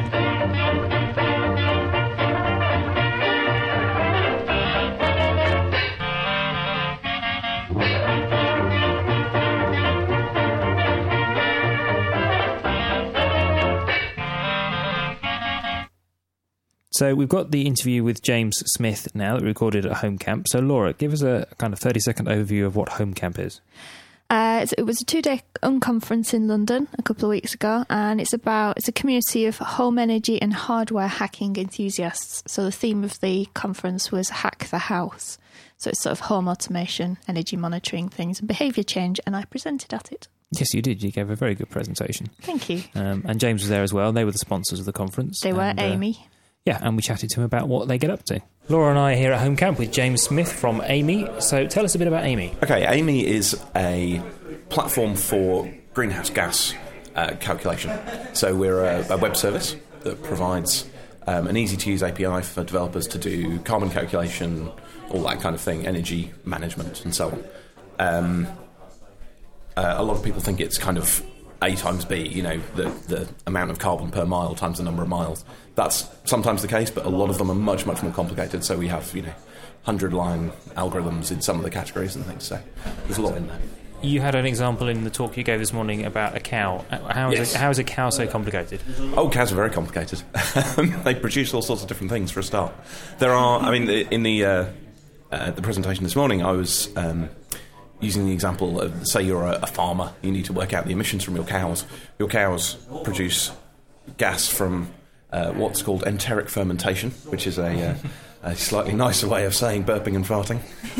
[SPEAKER 2] So we've got the interview with James Smith now that we recorded at Home Camp. So Laura, give us a kind of 30-second overview of what Home Camp is.
[SPEAKER 3] It was a 2-day unconference in London a couple of weeks ago, and it's a community of home energy and hardware hacking enthusiasts. So the theme of the conference was Hack the House. So it's sort of home automation, energy monitoring things, and behaviour change, and I presented at it.
[SPEAKER 2] Yes, you did. You gave a very good presentation.
[SPEAKER 3] Thank you.
[SPEAKER 2] And James was there as well. They were the sponsors of the conference.
[SPEAKER 3] They were Amy.
[SPEAKER 2] Yeah, and we chatted to him about what they get up to. Laura and I are here at Home Camp with James Smith from Amy. So tell us a bit about Amy.
[SPEAKER 5] Okay, Amy is a platform for greenhouse gas calculation. So we're a web service that provides an easy-to-use API for developers to do carbon calculation, all that kind of thing, energy management and so on. A lot of people think it's kind of A times B, you know, the amount of carbon per mile times the number of miles. That's sometimes the case, but a lot of them are much, much more complicated. So we have, 100-line algorithms in some of the categories and things. So there's a lot in there.
[SPEAKER 2] You had an example in the talk you gave this morning about a cow. How is a cow so complicated?
[SPEAKER 5] Oh, cows are very complicated. They produce all sorts of different things for a start. There are, in the presentation this morning, I was using the example of, say you're a farmer, you need to work out the emissions from your cows. Your cows produce gas from what's called enteric fermentation, which is a slightly nicer way of saying burping and farting.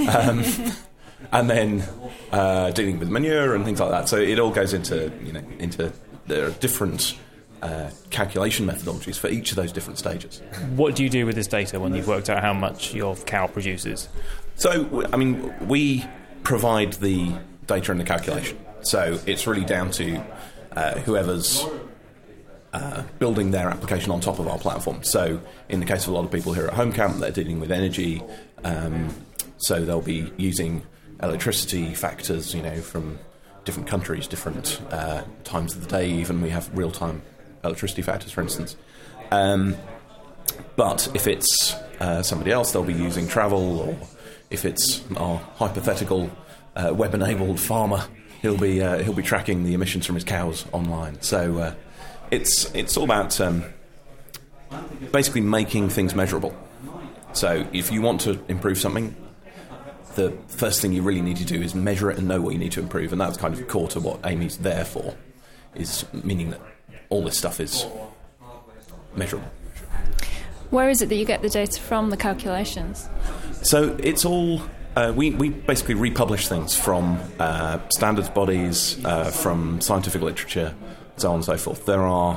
[SPEAKER 5] And then dealing with manure and things like that. So it all goes into there are different calculation methodologies for each of those different stages.
[SPEAKER 2] What do you do with this data when you've worked out how much your cow produces?
[SPEAKER 5] So, we provide the data and the calculation. So it's really down to whoever's building their application on top of our platform. So in the case of a lot of people here at Home Camp, they're dealing with energy. So they'll be using electricity factors, from different countries, different times of the day. Even we have real-time electricity factors, for instance. But if it's somebody else, they'll be using travel, or if it's our hypothetical web-enabled farmer, he'll be tracking the emissions from his cows online. So it's all about basically making things measurable. So if you want to improve something, the first thing you really need to do is measure it and know what you need to improve, and that's kind of core to what Amy's there for, is meaning that all this stuff is measurable.
[SPEAKER 3] Where is it that you get the data from, the calculations?
[SPEAKER 5] So it's all... we basically republish things from standards bodies, from scientific literature, so on and so forth. There are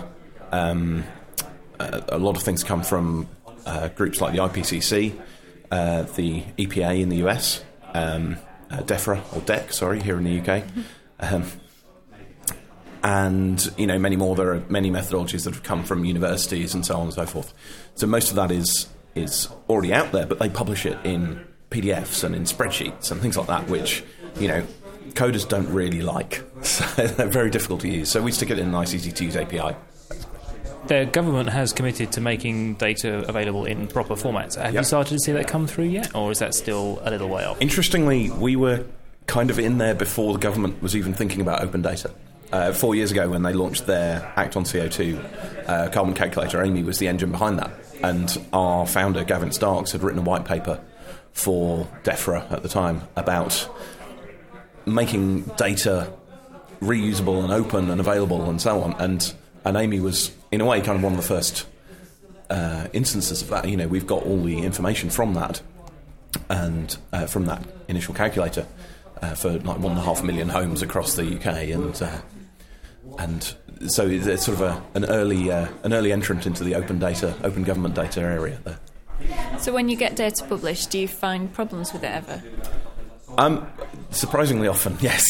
[SPEAKER 5] a lot of things come from groups like the IPCC, the EPA in the US, DEFRA, or DEC, sorry, here in the UK. And, many more. There are many methodologies that have come from universities and so on and so forth. So most of that is already out there, but they publish it in PDFs and in spreadsheets and things like that, which, coders don't really like. So they're very difficult to use. So we stick it in a nice, easy-to-use API.
[SPEAKER 2] The government has committed to making data available in proper formats. Have you started to see that come through yet, or is that still a little way off?
[SPEAKER 5] Interestingly, we were kind of in there before the government was even thinking about open data. 4 years ago, when they launched their Act on CO2 carbon calculator, Amy was the engine behind that. And our founder, Gavin Starks, had written a white paper for DEFRA at the time about making data reusable and open and available and so on. And Amy was, in a way, kind of one of the first instances of that. We've got all the information from that and from that initial calculator for like 1.5 million homes across the UK, and so it's sort of an early entrant into the open government data area there.
[SPEAKER 3] So when you get data published, do you find problems with it ever?
[SPEAKER 5] Surprisingly often, yes.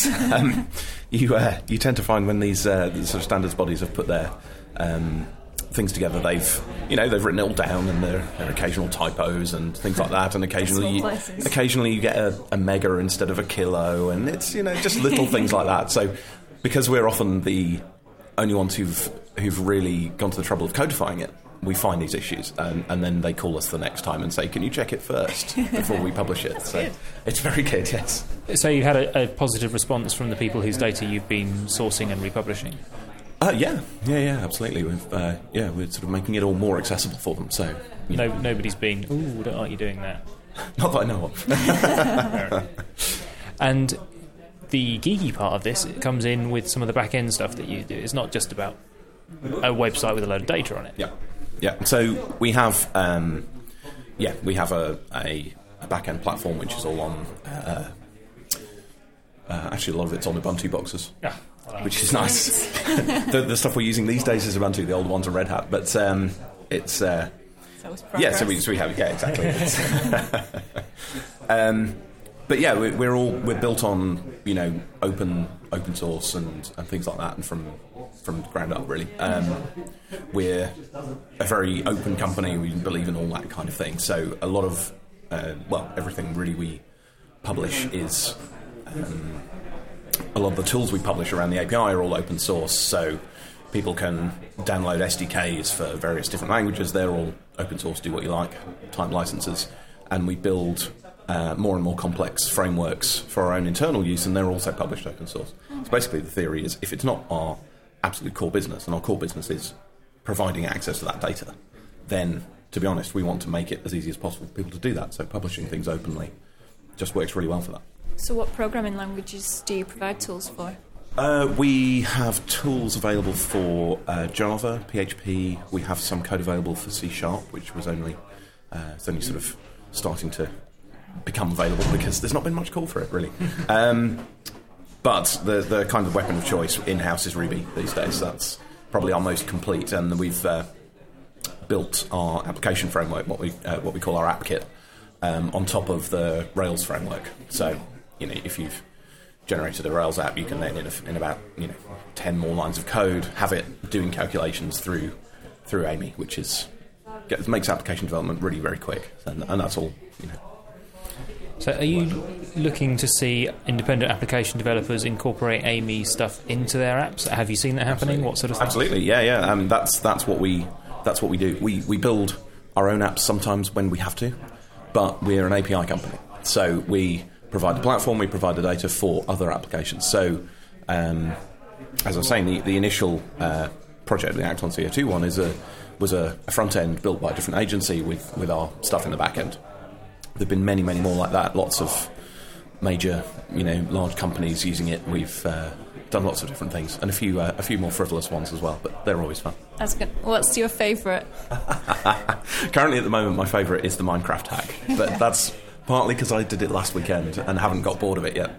[SPEAKER 5] You tend to find when these sort of standards bodies have put their things together, they've written it all down, and there are occasional typos and things like that, and occasionally you get a mega instead of a kilo, and it's just little things like that. So because we're often the only ones who've really gone to the trouble of codifying it, we find these issues, and then they call us the next time and say, can you check it first before we publish it? So it's very good, yes.
[SPEAKER 2] So you had a positive response from the people whose data you've been sourcing and republishing?
[SPEAKER 5] Yeah, absolutely. We're sort of making it all more accessible for them. So
[SPEAKER 2] nobody's been, aren't you doing that?
[SPEAKER 5] Not that I know of.
[SPEAKER 2] And the geeky part of this comes in with some of the back end stuff that you do. It's not just about a website with a load of data on it.
[SPEAKER 5] Yeah. So we have a back end platform which is all on. Actually, a lot of it's on Ubuntu boxes. Yeah. Which is nice. The stuff we're using these days is Ubuntu. The old ones are Red Hat, but it's so we have exactly. But yeah, we're built on open source and things like that, and from the ground up really. We're a very open company. We believe in all that kind of thing. So a lot of everything really we publish is. A lot of the tools we publish around the API are all open source, so people can download SDKs for various different languages. They're all open source, do what you like, time licenses, and we build more and more complex frameworks for our own internal use, and they're also published open source. So basically the theory is, if it's not our absolute core business, and our core business is providing access to that data, then, to be honest, we want to make it as easy as possible for people to do that. So publishing things openly just works really well for that.
[SPEAKER 3] So what programming languages do you provide tools for?
[SPEAKER 5] We have tools available for Java, PHP. We have some code available for C#, which was only sort of starting to become available because there's not been much call for it, really. But the kind of weapon of choice in-house is Ruby these days. That's probably our most complete, and we've built our application framework, what we call our app kit, on top of the Rails framework. So, if you've generated a Rails app, you can then, in about 10 more lines of code, have it doing calculations through Amy, which makes application development really very quick, and that's all.
[SPEAKER 2] So, are you looking to see independent application developers incorporate Amy stuff into their apps? Have you seen that happening?
[SPEAKER 5] Absolutely.
[SPEAKER 2] What sort of thing?
[SPEAKER 5] Absolutely, yeah. That's what we do. We build our own apps sometimes when we have to, but we're an API company, so we provide the platform, we provide the data for other applications. So, as I was saying, the initial project, the Act on CO2 one, was a front end built by a different agency with our stuff in the back end. There've been many more like that. Lots of major, large companies using it. We've done lots of different things, and a few more frivolous ones as well, but they're always fun.
[SPEAKER 6] That's good. What's your favourite?
[SPEAKER 5] Currently, at the moment, my favourite is the Minecraft hack, but that's partly because I did it last weekend and haven't got bored of it yet.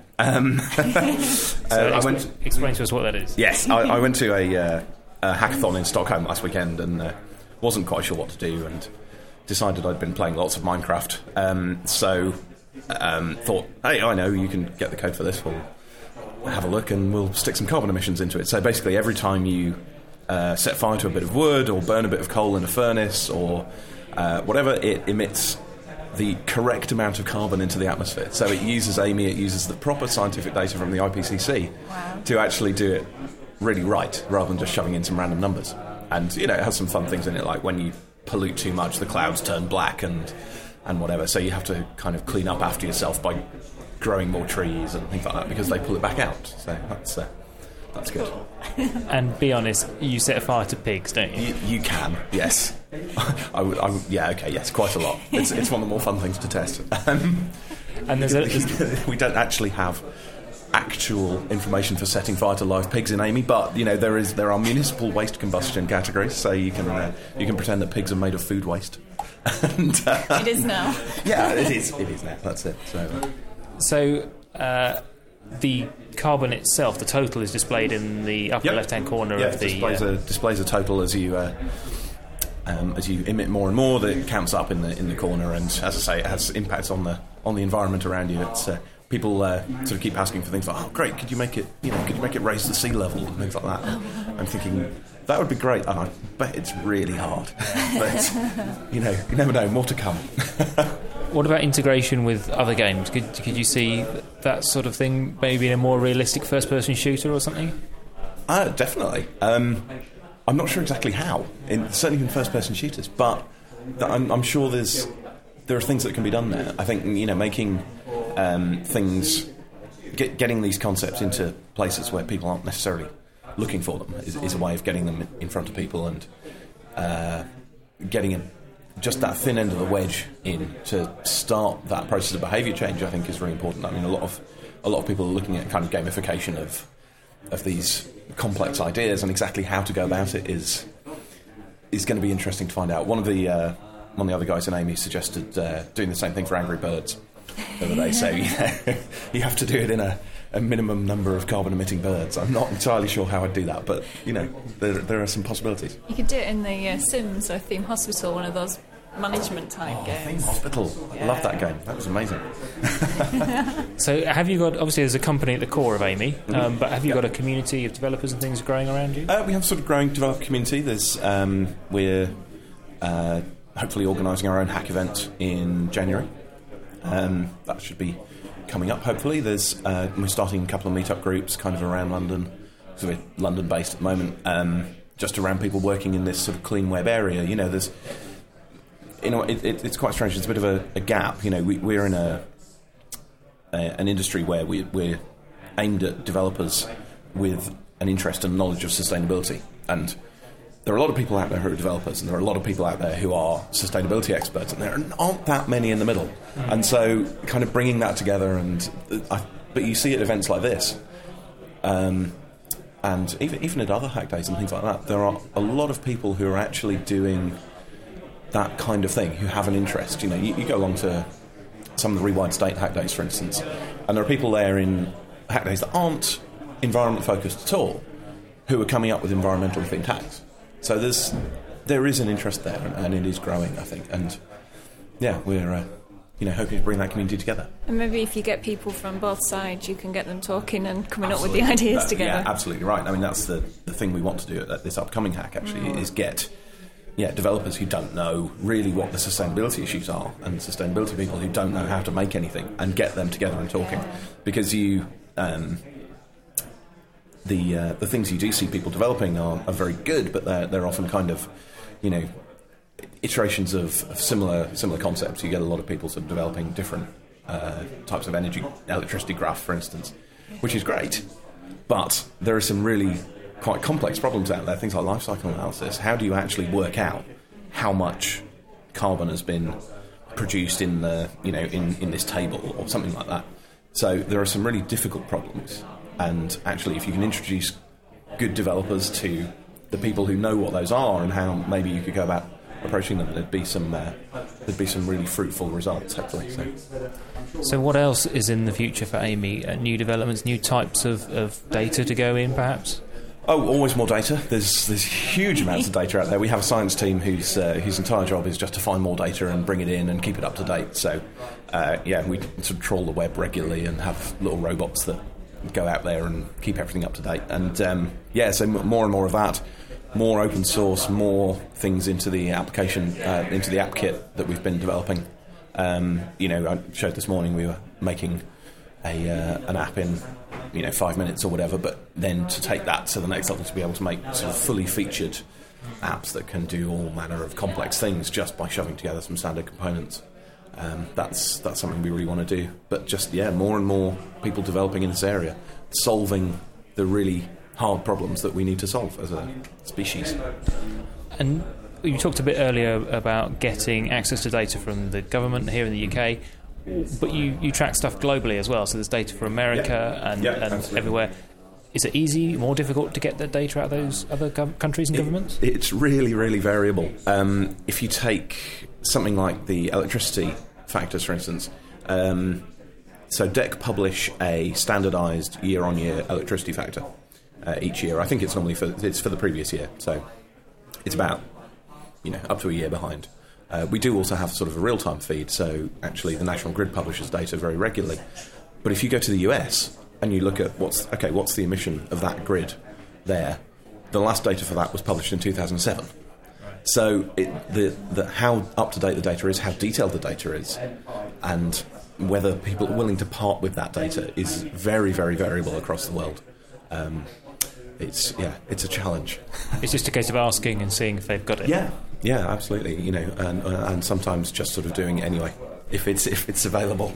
[SPEAKER 2] Explain to us what that is.
[SPEAKER 5] Yes, I went to a hackathon in Stockholm last weekend and wasn't quite sure what to do, and decided I'd been playing lots of Minecraft. So thought, hey, I know, you can get the code for this. We'll have a look and we'll stick some carbon emissions into it. So basically, every time you set fire to a bit of wood or burn a bit of coal in a furnace or whatever, it emits the correct amount of carbon into the atmosphere. So it uses AMI, it uses the proper scientific data from the IPCC to actually do it really right, rather than just shoving in some random numbers. And, it has some fun things in it, like when you pollute too much, the clouds turn black and whatever. So you have to kind of clean up after yourself by growing more trees and things like that, because they pull it back out. So that's good.
[SPEAKER 2] And be honest, you set fire to pigs, don't you?
[SPEAKER 5] You can, yes. I would, yeah, okay, yes, quite a lot. It's one of the more fun things to test.
[SPEAKER 2] And
[SPEAKER 5] we don't actually have actual information for setting fire to live pigs in AMI, but there are municipal waste combustion categories, so you can pretend that pigs are made of food waste. And,
[SPEAKER 6] it is now.
[SPEAKER 5] Yeah, it is now. That's it.
[SPEAKER 2] So the carbon itself, the total, is displayed in the upper left-hand corner of the.
[SPEAKER 5] Displays a total as you emit more and more. That counts up in the corner, and as I say, it has impacts on the environment around you. It's people sort of keep asking for things like, "Oh, great! Could you make it? Could you make it raise the sea level and things like that?" I'm thinking that would be great, and I bet it's really hard. But you never know. More to come.
[SPEAKER 2] What about integration with other games? Could you see that sort of thing maybe in a more realistic first-person shooter or something?
[SPEAKER 5] Definitely. I'm not sure exactly how, certainly in first-person shooters, but I'm sure there are things that can be done there. I think making things, getting these concepts into places where people aren't necessarily looking for them is a way of getting them in front of people and getting just that thin end of the wedge in to start that process of behaviour change. I think is really important. I mean, a lot of people are looking at kind of gamification of these complex ideas, and exactly how to go about it is going to be interesting to find out. One of the other guys in AMI suggested doing the same thing for Angry Birds the other day. So you have to do it in a minimum number of carbon emitting birds. I'm not entirely sure how I'd do that, but there are some possibilities.
[SPEAKER 6] You could do it in the Sims or Theme Hospital, one of those management type games.
[SPEAKER 5] Theme Hospital. Yeah. I love that game. That was amazing.
[SPEAKER 2] So have you got, obviously there's a company at the core of AMI, but have you got a community of developers and things growing around you?
[SPEAKER 5] We have sort of growing developer community. There's we're hopefully organising our own hack event in January. That should be coming up, hopefully. We're starting a couple of meetup groups kind of around London, so we're London based at the moment, just around people working in this sort of clean web area. There's it's quite strange. There's a bit of a gap. We're in an industry where we're aimed at developers with an interest and knowledge of sustainability, and there are a lot of people out there who are developers, and there are a lot of people out there who are sustainability experts, and there aren't that many in the middle. And so kind of bringing that together, but you see at events like this, and even at other hack days and things like that, there are a lot of people who are actually doing that kind of thing, who have an interest. You go along to some of the Rewired State hack days, for instance, and there are people there in hack days that aren't environment focused at all, who are coming up with environmental themed hacks. So there is an interest there, and it is growing, I think. And yeah, we're hoping to bring that community together.
[SPEAKER 6] And maybe if you get people from both sides, you can get them talking and coming up with the ideas together.
[SPEAKER 5] Yeah, absolutely right. I mean, that's the thing we want to do at this upcoming hack, actually, is get developers who don't know really what the sustainability issues are, and sustainability people who don't know how to make anything, and get them together and talking. Because the things you do see people developing are very good, but they're often kind of, iterations of similar concepts. You get a lot of people sort of developing different types of electricity graph, for instance, which is great. But there are some really quite complex problems out there, things like life cycle analysis. How do you actually work out how much carbon has been produced in the in this table or something like that? So there are some really difficult problems, and actually if you can introduce good developers to the people who know what those are and how maybe you could go about approaching them, there'd be some really fruitful results, hopefully.
[SPEAKER 2] So what else is in the future for Amy? New developments, new types of data to go in, perhaps?
[SPEAKER 5] Oh, always more data. There's huge amounts of data out there. We have a science team whose entire job is just to find more data and bring it in and keep it up to date. So, we sort of trawl the web regularly and have little robots that go out there and keep everything up to date. And so more and more of that, more open source, more things into the application, into the app kit that we've been developing. I showed this morning we were making an app in 5 minutes or whatever, but then to take that to the next level, to be able to make sort of fully featured apps that can do all manner of complex things just by shoving together some standard components. That's something we really want to do. But just more and more people developing in this area, solving the really hard problems that we need to solve as a species.
[SPEAKER 2] And you talked a bit earlier about getting access to data from the government here in the UK, but you track stuff globally as well, so there's data for America and everywhere. Is it easy, more difficult to get that data out of those other countries and governments?
[SPEAKER 5] It's really, really variable. If you take something like the electricity factors, for instance, so DEC publish a standardised year-on-year electricity factor each year. I think it's normally for the previous year, so it's about up to a year behind. We do also have sort of a real-time feed, so actually the National Grid publishes data very regularly. But if you go to the US and you look at what's the emission of that grid there, the last data for that was published in 2007. So how up-to-date the data is, how detailed the data is, and whether people are willing to part with that data is very, very variable across the world. It's a challenge.
[SPEAKER 2] It's just a case of asking and seeing if they've got it.
[SPEAKER 5] Yeah, absolutely. And sometimes just sort of doing it anyway if it's available.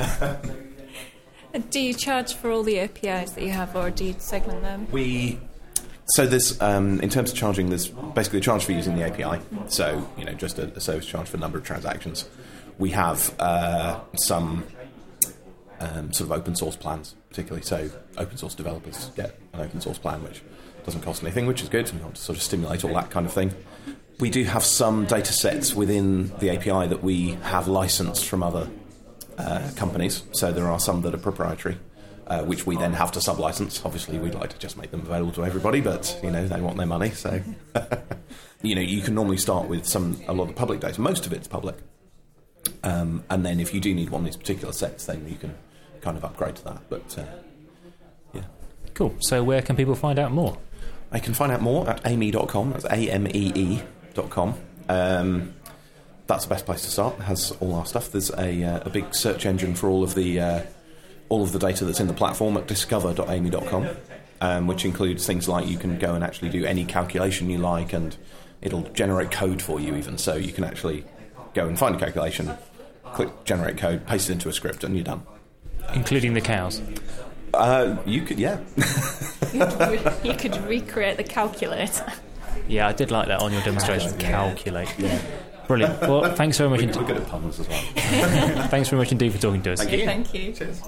[SPEAKER 6] Do you charge for all the APIs that you have, or do you segment them?
[SPEAKER 5] So there's in terms of charging, there's basically a charge for using the API. So just a service charge for number of transactions. We have some sort of open source plans, particularly. So open source developers get an open source plan which doesn't cost anything, which is good. We want to sort of stimulate all that kind of thing. We do have some data sets within the API that we have licensed from other companies. So there are some that are proprietary, which we then have to sub-license. Obviously, we'd like to just make them available to everybody, but they want their money. So you can normally start with a lot of public data. Most of it's public, and then if you do need one of these particular sets, then you can kind of upgrade to that. But
[SPEAKER 2] cool. So where can people find out more?
[SPEAKER 5] They can find out more at amee.com. That's AMEE.com. That's the best place to start. It has all our stuff. There's a big search engine for all of the data that's in the platform at discover.amee.com, which includes things like you can go and actually do any calculation you like, and it'll generate code for you even. So you can actually go and find a calculation, click generate code, paste it into a script, and you're done.
[SPEAKER 2] Including the cows?
[SPEAKER 5] You could, yeah.
[SPEAKER 6] You could recreate the calculator.
[SPEAKER 2] Yeah, I did like that on your demonstration. Calculate. Yeah. Brilliant. Well, thanks very much.
[SPEAKER 5] We're good at puns as well.
[SPEAKER 2] Thanks very much indeed for talking to us.
[SPEAKER 6] Thank you.
[SPEAKER 5] Cheers.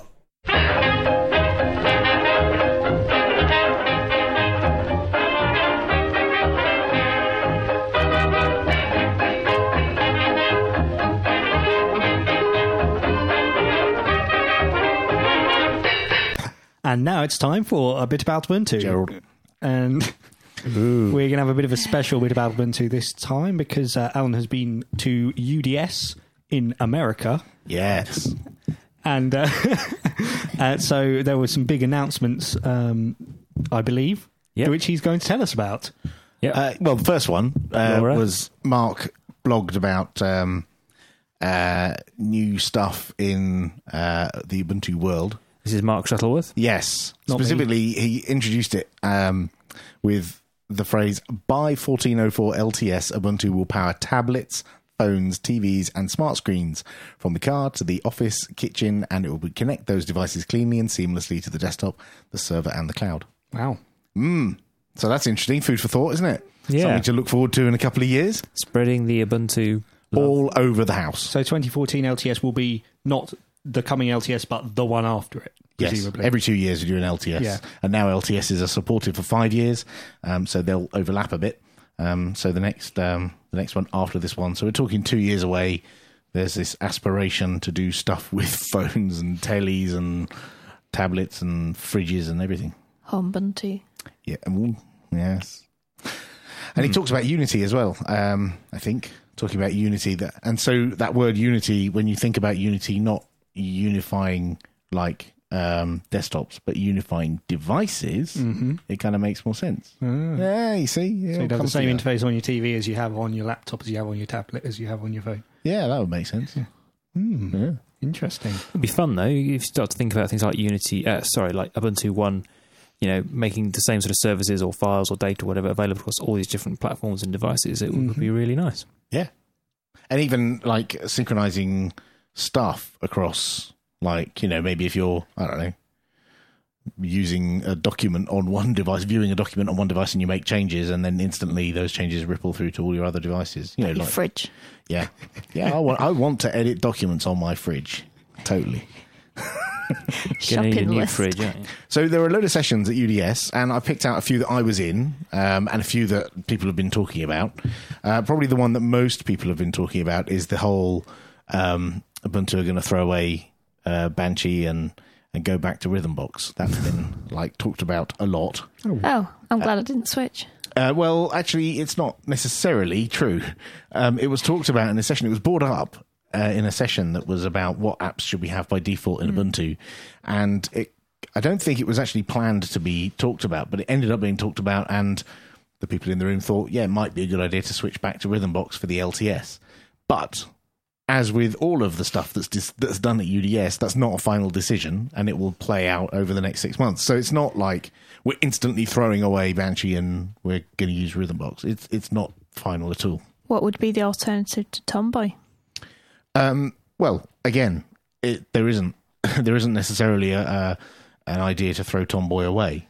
[SPEAKER 4] And now it's time for a bit about Ubuntu.
[SPEAKER 1] Gerald.
[SPEAKER 4] And we're going to have a bit of a special bit about Ubuntu this time because Alan has been to UDS in America.
[SPEAKER 1] Yes.
[SPEAKER 4] And so there were some big announcements, I believe, which he's going to tell us about.
[SPEAKER 2] Yeah.
[SPEAKER 1] Well, the first one was Mark blogged about new stuff in the Ubuntu world.
[SPEAKER 2] This is Mark Shuttleworth?
[SPEAKER 1] Yes.
[SPEAKER 4] Not
[SPEAKER 1] Specifically, he introduced it with the phrase, by 1404 LTS, Ubuntu will power tablets, phones, TVs, and smart screens from the car to the office, kitchen, and it will connect those devices cleanly and seamlessly to the desktop, the server, and the cloud.
[SPEAKER 4] Wow.
[SPEAKER 1] So that's interesting. Food for thought, isn't it?
[SPEAKER 2] Yeah.
[SPEAKER 1] Something to look forward to in a couple of years.
[SPEAKER 2] Spreading the Ubuntu
[SPEAKER 1] all over the house.
[SPEAKER 4] So 2014 LTS will be not the coming LTS, but the one after it.
[SPEAKER 1] Yes,
[SPEAKER 4] Presumably.
[SPEAKER 1] every 2 years you do an LTS.
[SPEAKER 4] Yeah.
[SPEAKER 1] And now LTSs are supported for 5 years, so they'll overlap a bit. So the next one after this one, so we're talking 2 years away. There's this aspiration to do stuff with phones and tellies and tablets and fridges and everything.
[SPEAKER 3] Ubuntu.
[SPEAKER 1] Yeah, yes. And he talks about Unity as well, I think, talking about Unity. And so that word Unity, when you think about Unity, not unifying like desktops, but unifying devices, it kind of makes more sense. Yeah, you see? Yeah,
[SPEAKER 4] So you
[SPEAKER 1] it
[SPEAKER 4] have the
[SPEAKER 1] comes
[SPEAKER 4] same
[SPEAKER 1] together.
[SPEAKER 4] interface on your TV as you have on your laptop, as you have on your tablet, as you have on your phone.
[SPEAKER 1] Yeah, that would make sense. Yeah.
[SPEAKER 4] Interesting.
[SPEAKER 2] It'd be fun though if you start to think about things like Unity. Like Ubuntu One. Making the same sort of services or files or data or whatever available across all these different platforms and devices. It would be really nice.
[SPEAKER 1] Yeah. And even like synchronizing stuff across, like, maybe if you're, I don't know, using a document on one device, viewing a document on one device, and you make changes, and then instantly those changes ripple through to all your other devices.
[SPEAKER 3] Your fridge.
[SPEAKER 1] Yeah. Yeah, I want to edit documents on my fridge. Totally.
[SPEAKER 2] Gonna need a
[SPEAKER 3] Shopping
[SPEAKER 2] new
[SPEAKER 3] list.
[SPEAKER 2] fridge. Yeah.
[SPEAKER 1] So there were a load of sessions at UDS, and I picked out a few that I was in, and a few that people have been talking about. Probably the one that most people have been talking about is the whole Ubuntu are going to throw away Banshee and go back to Rhythmbox. That's been talked about a lot.
[SPEAKER 3] Oh, I'm glad I didn't switch.
[SPEAKER 1] Well, actually, it's not necessarily true. It was talked about in a session. It was brought up in a session that was about what apps should we have by default in Ubuntu. And I don't think it was actually planned to be talked about, but it ended up being talked about, and the people in the room thought, yeah, it might be a good idea to switch back to Rhythmbox for the LTS. But as with all of the stuff that's done at UDS, that's not a final decision, and it will play out over the next 6 months. So it's not like we're instantly throwing away Banshee and we're going to use Rhythmbox. It's not final at all.
[SPEAKER 3] What would be the alternative to Tomboy?
[SPEAKER 1] Well, again, there isn't necessarily an idea to throw Tomboy away.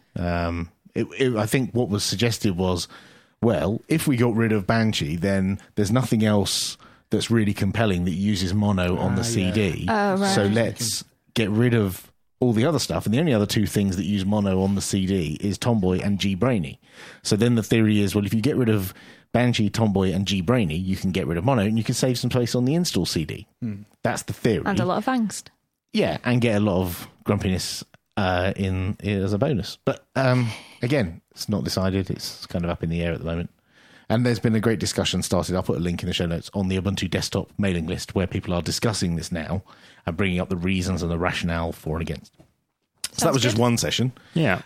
[SPEAKER 1] I think what was suggested was, well, if we got rid of Banshee, then there's nothing else that's really compelling that uses mono on the CD.
[SPEAKER 3] Oh, right.
[SPEAKER 1] So let's get rid of all the other stuff. And the only other two things that use mono on the CD is Tomboy and GBrainy. So then the theory is, well, if you get rid of Banshee, Tomboy, and GBrainy, you can get rid of mono and you can save some space on the install CD. That's the theory.
[SPEAKER 3] And a lot of angst.
[SPEAKER 1] Yeah, and get a lot of grumpiness in as a bonus. But again, it's not decided. It's kind of up in the air at the moment. And there's been a great discussion started. I'll put a link in the show notes on the Ubuntu desktop mailing list where people are discussing this now and bringing up the reasons and the rationale for and against. So that was just one session.
[SPEAKER 2] Yeah.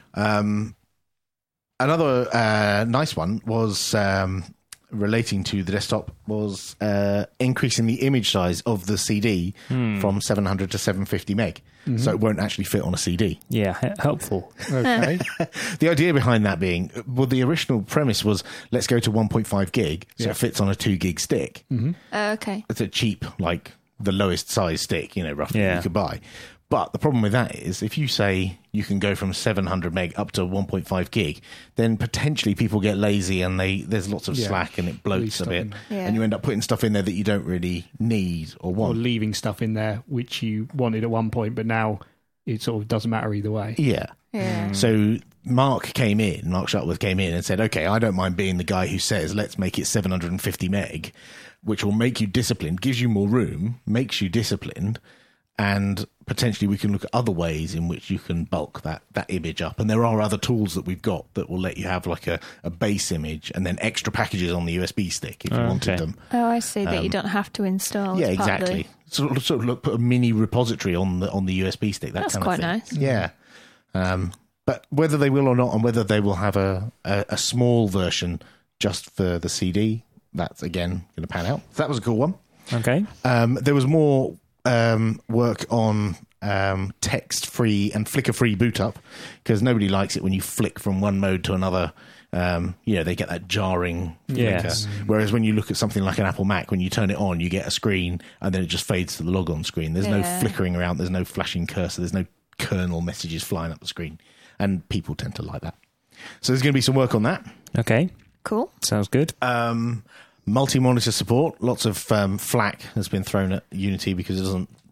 [SPEAKER 1] Another nice one was relating to the desktop was increasing the image size of the CD from 700 to 750 meg. So it won't actually fit on a CD.
[SPEAKER 2] Yeah, helpful.
[SPEAKER 4] Okay.
[SPEAKER 1] The idea behind that being, well, the original premise was let's go to 1.5 gig so it fits on a 2 gig stick.
[SPEAKER 3] Okay.
[SPEAKER 1] It's a cheap, like the lowest size stick, roughly you could buy. But the problem with that is if you say you can go from 700 meg up to 1.5 gig, then potentially people get lazy and there's lots of slack and it bloats a bit.
[SPEAKER 3] Yeah.
[SPEAKER 1] And you end up putting stuff in there that you don't really need or
[SPEAKER 4] Or
[SPEAKER 1] want.
[SPEAKER 4] leaving stuff in there which you wanted at one point, but now it sort of doesn't matter either way.
[SPEAKER 1] Yeah.
[SPEAKER 3] Yeah.
[SPEAKER 1] So Mark Shuttleworth came in and said, okay, I don't mind being the guy who says, let's make it 750 meg, which will make you disciplined, gives you more room, makes you disciplined, and potentially we can look at other ways in which you can bulk that image up. And there are other tools that we've got that will let you have like a base image and then extra packages on the USB stick if you wanted them.
[SPEAKER 3] Oh, I see, that you don't have to install.
[SPEAKER 1] Yeah,
[SPEAKER 3] as part of the-
[SPEAKER 1] exactly. Sort of put a mini repository on the USB stick.
[SPEAKER 3] That's
[SPEAKER 1] kind
[SPEAKER 3] quite
[SPEAKER 1] of thing.
[SPEAKER 3] nice.
[SPEAKER 1] Yeah. But whether they will or not, and whether they will have a small version just for the CD, that's again going to pan out. So that was a cool one.
[SPEAKER 2] Okay.
[SPEAKER 1] There was more work on text-free and flicker-free boot up because nobody likes it when you flick from one mode to another. They get that jarring flicker.
[SPEAKER 2] Yes.
[SPEAKER 1] Whereas when you look at something like an Apple Mac, when you turn it on, you get a screen and then it just fades to the logon screen. There's no flickering around. There's no flashing cursor. There's no kernel messages flying up the screen. And people tend to like that. So there's going to be some work on that.
[SPEAKER 2] Okay.
[SPEAKER 3] Cool.
[SPEAKER 2] Sounds good.
[SPEAKER 1] Multi-monitor support. Lots of flack has been thrown at Unity because it doesn't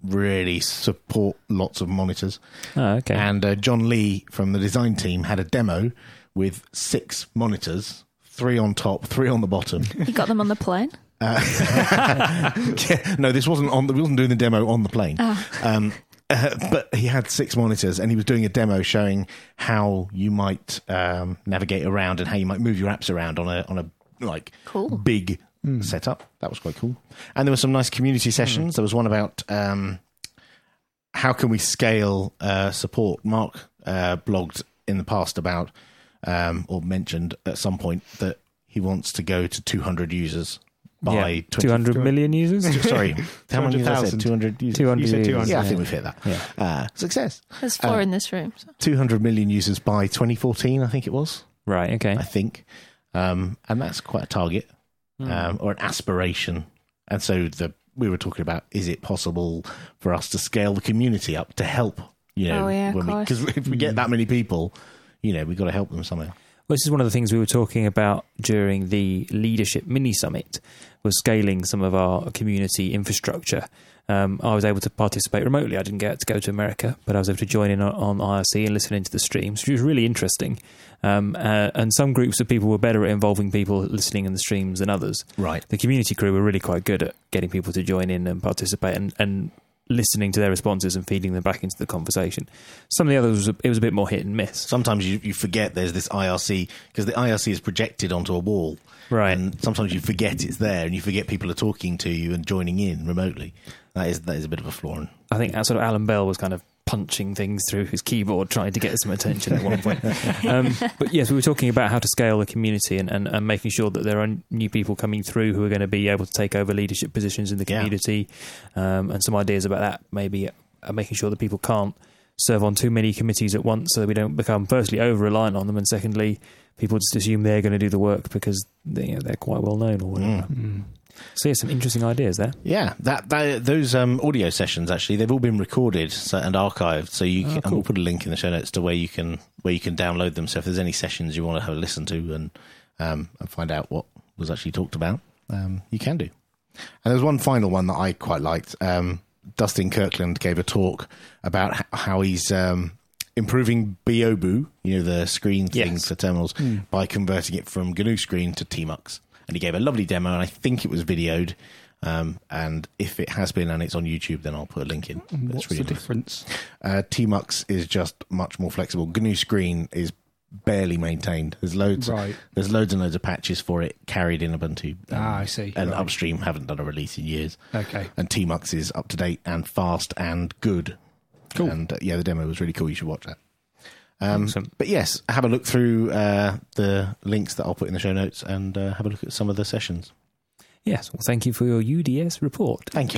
[SPEAKER 1] really support lots of monitors.
[SPEAKER 2] Oh, okay.
[SPEAKER 1] And John Lee from the design team had a demo with 6 monitors, 3 on top, 3 on the bottom.
[SPEAKER 3] You got them on the plane?
[SPEAKER 1] No, this wasn't on. We wasn't doing the demo on the plane. But he had 6 monitors, and he was doing a demo showing how you might navigate around and how you might move your apps around on a
[SPEAKER 3] Cool.
[SPEAKER 1] big setup. That was quite cool. And there were some nice community sessions. There was one about how can we scale support. Mark blogged in the past about or mentioned at some point that he wants to go to 200 users by
[SPEAKER 2] 200 million users?
[SPEAKER 1] Sorry, how many did I say? 200 users?
[SPEAKER 2] 200
[SPEAKER 4] You said
[SPEAKER 2] users.
[SPEAKER 4] 200.
[SPEAKER 1] Yeah, I think we've hit that.
[SPEAKER 2] Yeah.
[SPEAKER 1] Success.
[SPEAKER 3] There's 4 in this room. So.
[SPEAKER 1] 200 million users by 2014, I think it was.
[SPEAKER 2] Right, okay.
[SPEAKER 1] I think. And that's quite a target or an aspiration. And so we were talking about, is it possible for us to scale the community up to help? Because if we get that many people, we've got to help them somehow.
[SPEAKER 2] Well, this is one of the things we were talking about during the Leadership Mini-Summit, was scaling some of our community infrastructure. I was able to participate remotely. I didn't get to go to America, but I was able to join in on IRC and listen into the streams, which was really interesting. And some groups of people were better at involving people listening in the streams than others.
[SPEAKER 1] Right.
[SPEAKER 2] The community crew were really quite good at getting people to join in and participate and listening to their responses and feeding them back into the conversation. Some of the others, it was a bit more hit and miss.
[SPEAKER 1] Sometimes you forget there's this IRC, because the IRC is projected onto a wall.
[SPEAKER 2] Right.
[SPEAKER 1] And sometimes you forget it's there, and you forget people are talking to you and joining in remotely. That is a bit of a flaw.
[SPEAKER 2] I think sort of Alan Bell was kind of punching things through his keyboard trying to get some attention at one point. But yes, we were talking about how to scale the community and making sure that there are new people coming through who are going to be able to take over leadership positions in the community, and some ideas about that, maybe making sure that people can't serve on too many committees at once so that we don't become, firstly, over-reliant on them, and secondly, people just assume they're going to do the work because they're quite well known or whatever. So yeah, some interesting ideas there.
[SPEAKER 1] Yeah, those audio sessions, actually, they've all been recorded and archived. So you can, and we'll put a link in the show notes to where you can download them. So if there's any sessions you want to have a listen to and find out what was actually talked about, you can do. And there's one final one that I quite liked. Dustin Kirkland gave a talk about how he's improving Beobu, the screen thing for terminals, by converting it from GNU Screen to Tmux. And he gave a lovely demo, and I think it was videoed. And if it has been and it's on YouTube, then I'll put a link in.
[SPEAKER 4] What's really the difference?
[SPEAKER 1] Tmux is just much more flexible. GNU Screen is barely maintained. There's loads and loads of patches for it carried in Ubuntu.
[SPEAKER 4] I see.
[SPEAKER 1] And Upstream haven't done a release in years.
[SPEAKER 4] Okay.
[SPEAKER 1] And Tmux is up to date and fast and good.
[SPEAKER 4] Cool.
[SPEAKER 1] And the demo was really cool. You should watch that. But yes, have a look through the links that I'll put in the show notes and have a look at some of the sessions.
[SPEAKER 2] Yes, well, thank you for your UDS report.
[SPEAKER 1] Thank you.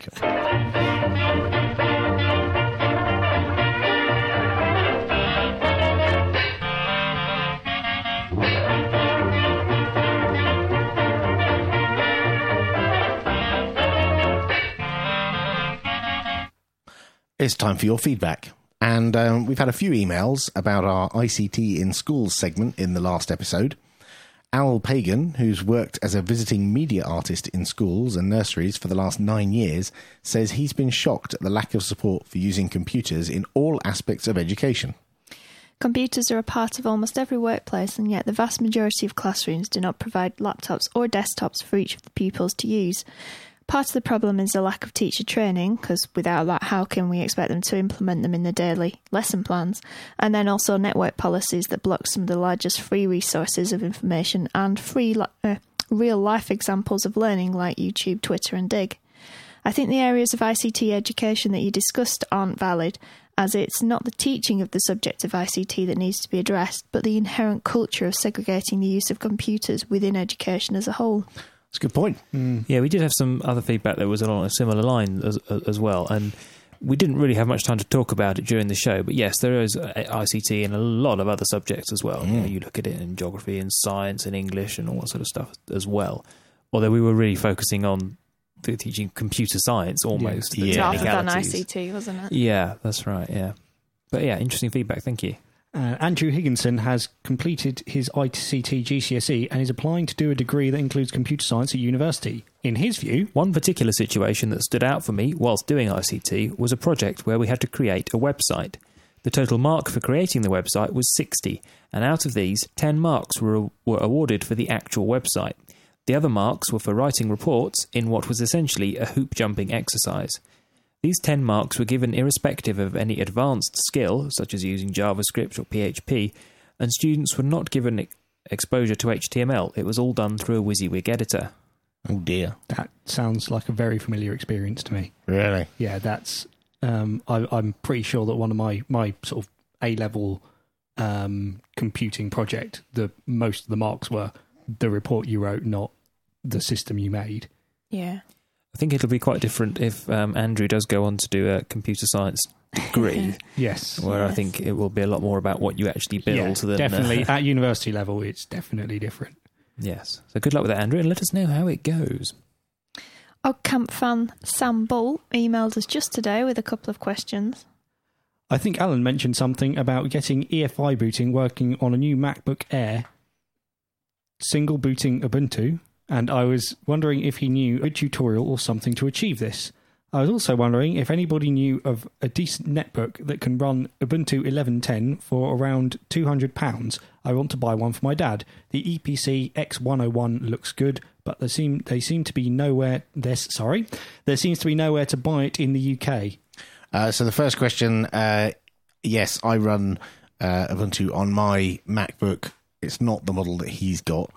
[SPEAKER 1] It's time for your feedback. And we've had a few emails about our ICT in Schools segment in the last episode. Al Pagan, who's worked as a visiting media artist in schools and nurseries for the last 9 years, says he's been shocked at the lack of support for using computers in all aspects of education.
[SPEAKER 3] Computers are a part of almost every workplace, and yet the vast majority of classrooms do not provide laptops or desktops for each of the pupils to use. Part of the problem is the lack of teacher training, because without that, how can we expect them to implement them in their daily lesson plans? And then also network policies that block some of the largest free resources of information and free real-life examples of learning like YouTube, Twitter and Dig. I think the areas of ICT education that you discussed aren't valid, as it's not the teaching of the subject of ICT that needs to be addressed, but the inherent culture of segregating the use of computers within education as a whole.
[SPEAKER 1] That's a good point.
[SPEAKER 2] Yeah, we did have some other feedback that was along a similar line as well, and we didn't really have much time to talk about it during the show, but yes, there is ICT in a lot of other subjects as well. You look at it in geography and science and English and all that sort of stuff as well, although we were really focusing on teaching computer science almost.
[SPEAKER 3] Rather than ICT, wasn't it?
[SPEAKER 2] Yeah, that's right, yeah. But yeah, interesting feedback, thank you.
[SPEAKER 4] Andrew Higginson has completed his ICT GCSE and is applying to do a degree that includes computer science at university. In his view,
[SPEAKER 2] One particular situation that stood out for me whilst doing ICT was a project where we had to create a website. The total mark for creating the website was 60, and out of these, 10 marks were awarded for the actual website. The other marks were for writing reports in what was essentially a hoop-jumping exercise. These 10 marks were given irrespective of any advanced skill, such as using JavaScript or PHP, and students were not given exposure to HTML. It was all done through a WYSIWYG editor.
[SPEAKER 1] Oh dear.
[SPEAKER 4] that sounds like a very familiar experience to me.
[SPEAKER 1] Really?
[SPEAKER 4] Yeah, that's. I'm pretty sure that one of my sort of A-level computing project, most of the marks were the report you wrote, not the system you made.
[SPEAKER 6] Yeah.
[SPEAKER 2] I think it'll be quite different if Andrew does go on to do a computer science degree,
[SPEAKER 4] Yes.
[SPEAKER 2] where I
[SPEAKER 6] Yes.
[SPEAKER 2] think it will be a lot more about what you actually build.
[SPEAKER 4] Yeah,
[SPEAKER 2] than,
[SPEAKER 4] definitely. At university level, it's definitely different.
[SPEAKER 2] Yes. So good luck with that, Andrew, and let us know how it goes.
[SPEAKER 3] Oggcamp fan Sam Bull emailed us just today with a couple of questions.
[SPEAKER 4] I think Alan mentioned something about getting EFI booting working on a new MacBook Air, single booting Ubuntu, and I was wondering if he knew a tutorial or something to achieve this. I was also wondering if anybody knew of a decent netbook that can run Ubuntu 11.10 for around £200. I want to buy one for my dad. The EPC X101 looks good, but there seems to be nowhere to buy it in the UK.
[SPEAKER 1] So the first question, yes, I run Ubuntu on my MacBook. It's not the model that he's got.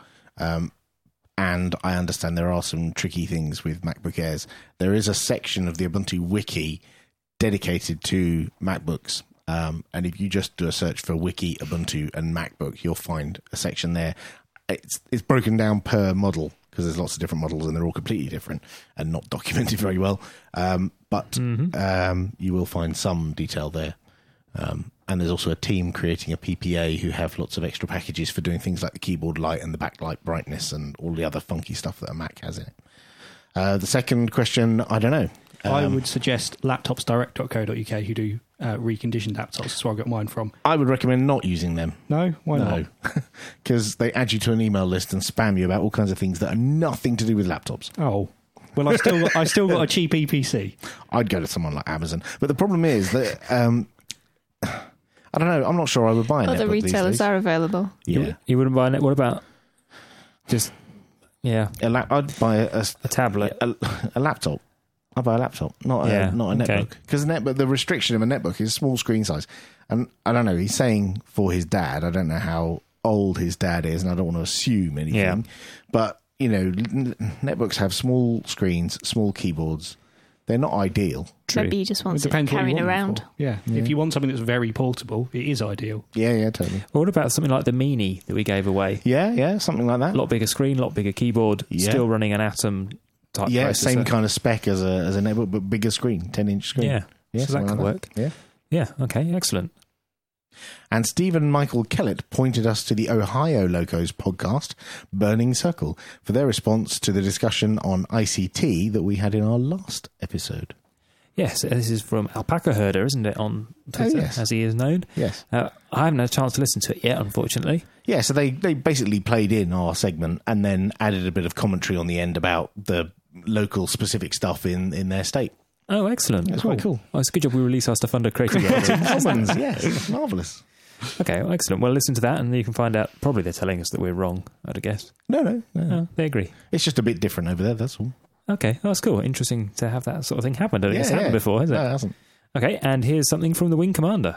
[SPEAKER 1] And I understand there are some tricky things with MacBook Airs. There is a section of the Ubuntu wiki dedicated to MacBooks. And if you just do a search for wiki, Ubuntu and MacBook, you'll find a section there. It's broken down per model because there's lots of different models and they're all completely different and not documented very well. But you will find some detail there. And there's also a team creating a PPA who have lots of extra packages for doing things like the keyboard light and the backlight brightness and all the other funky stuff that a Mac has in it. The second question, I don't know.
[SPEAKER 4] I would suggest laptopsdirect.co.uk who do reconditioned laptops. That's where I got mine from.
[SPEAKER 1] I would recommend not using them.
[SPEAKER 4] No? Why not?
[SPEAKER 1] Because they add you to an email list and spam you about all kinds of things that are nothing to do with laptops.
[SPEAKER 4] Oh. Well, I still got a cheap EPC.
[SPEAKER 1] I'd go to someone like Amazon. But the problem is that... I don't know. I'm not sure I would buy a
[SPEAKER 3] Other
[SPEAKER 1] netbook these
[SPEAKER 3] retailers
[SPEAKER 1] days.
[SPEAKER 3] are available.
[SPEAKER 1] Yeah.
[SPEAKER 2] You wouldn't buy it? What about just,
[SPEAKER 1] I'd buy
[SPEAKER 2] a tablet?
[SPEAKER 1] a laptop. I'd buy a laptop, not a netbook. Because the restriction of a netbook is small screen size. And I don't know, he's saying for his dad. I don't know how old his dad is, and I don't want to assume anything.
[SPEAKER 2] Yeah.
[SPEAKER 1] But, netbooks have small screens, small keyboards. They're not ideal.
[SPEAKER 2] True.
[SPEAKER 3] Maybe you just want
[SPEAKER 4] It
[SPEAKER 3] it
[SPEAKER 4] depends what you
[SPEAKER 3] carrying
[SPEAKER 4] want them
[SPEAKER 3] around.
[SPEAKER 4] for. Yeah. If you want something that's very portable, it is ideal.
[SPEAKER 1] Yeah, totally.
[SPEAKER 2] Or what about something like the Mini that we gave away?
[SPEAKER 1] Yeah, something like that.
[SPEAKER 2] A lot bigger screen, a lot bigger keyboard,
[SPEAKER 1] Yeah.
[SPEAKER 2] still running an Atom type
[SPEAKER 1] Yeah,
[SPEAKER 2] processor.
[SPEAKER 1] same kind of spec as a netbook, but bigger screen, 10-inch screen.
[SPEAKER 2] Yeah, so that
[SPEAKER 1] something
[SPEAKER 2] could
[SPEAKER 1] like
[SPEAKER 2] work.
[SPEAKER 1] Yeah.
[SPEAKER 2] Yeah, okay, excellent.
[SPEAKER 1] And Stephen Michael Kellett pointed us to the Ohio Locos podcast, Burning Circle, for their response to the discussion on ICT that we had in our last episode.
[SPEAKER 2] Yes, this is from Alpaca Herder, isn't it, on Twitter,
[SPEAKER 1] yes.
[SPEAKER 2] as he is known?
[SPEAKER 1] Yes.
[SPEAKER 2] I haven't had a chance to listen to it yet, unfortunately.
[SPEAKER 1] Yeah, so they basically played in our segment and then added a bit of commentary on the end about the local specific stuff in their state.
[SPEAKER 2] Oh, excellent.
[SPEAKER 1] That's quite cool.
[SPEAKER 2] Well, it's a good job we release our stuff under Creative
[SPEAKER 1] Commons, yes. Marvellous.
[SPEAKER 2] Okay, well, excellent. Well, listen to that and you can find out. Probably they're telling us that we're wrong, I'd have guessed.
[SPEAKER 1] No.
[SPEAKER 2] Oh, they agree.
[SPEAKER 1] It's just a bit different over there, that's all.
[SPEAKER 2] Okay, that's cool. Interesting to have that sort of thing happen. I don't think it's happened before, has it?
[SPEAKER 1] No, it hasn't.
[SPEAKER 2] Okay, and here's something from the Wing Commander.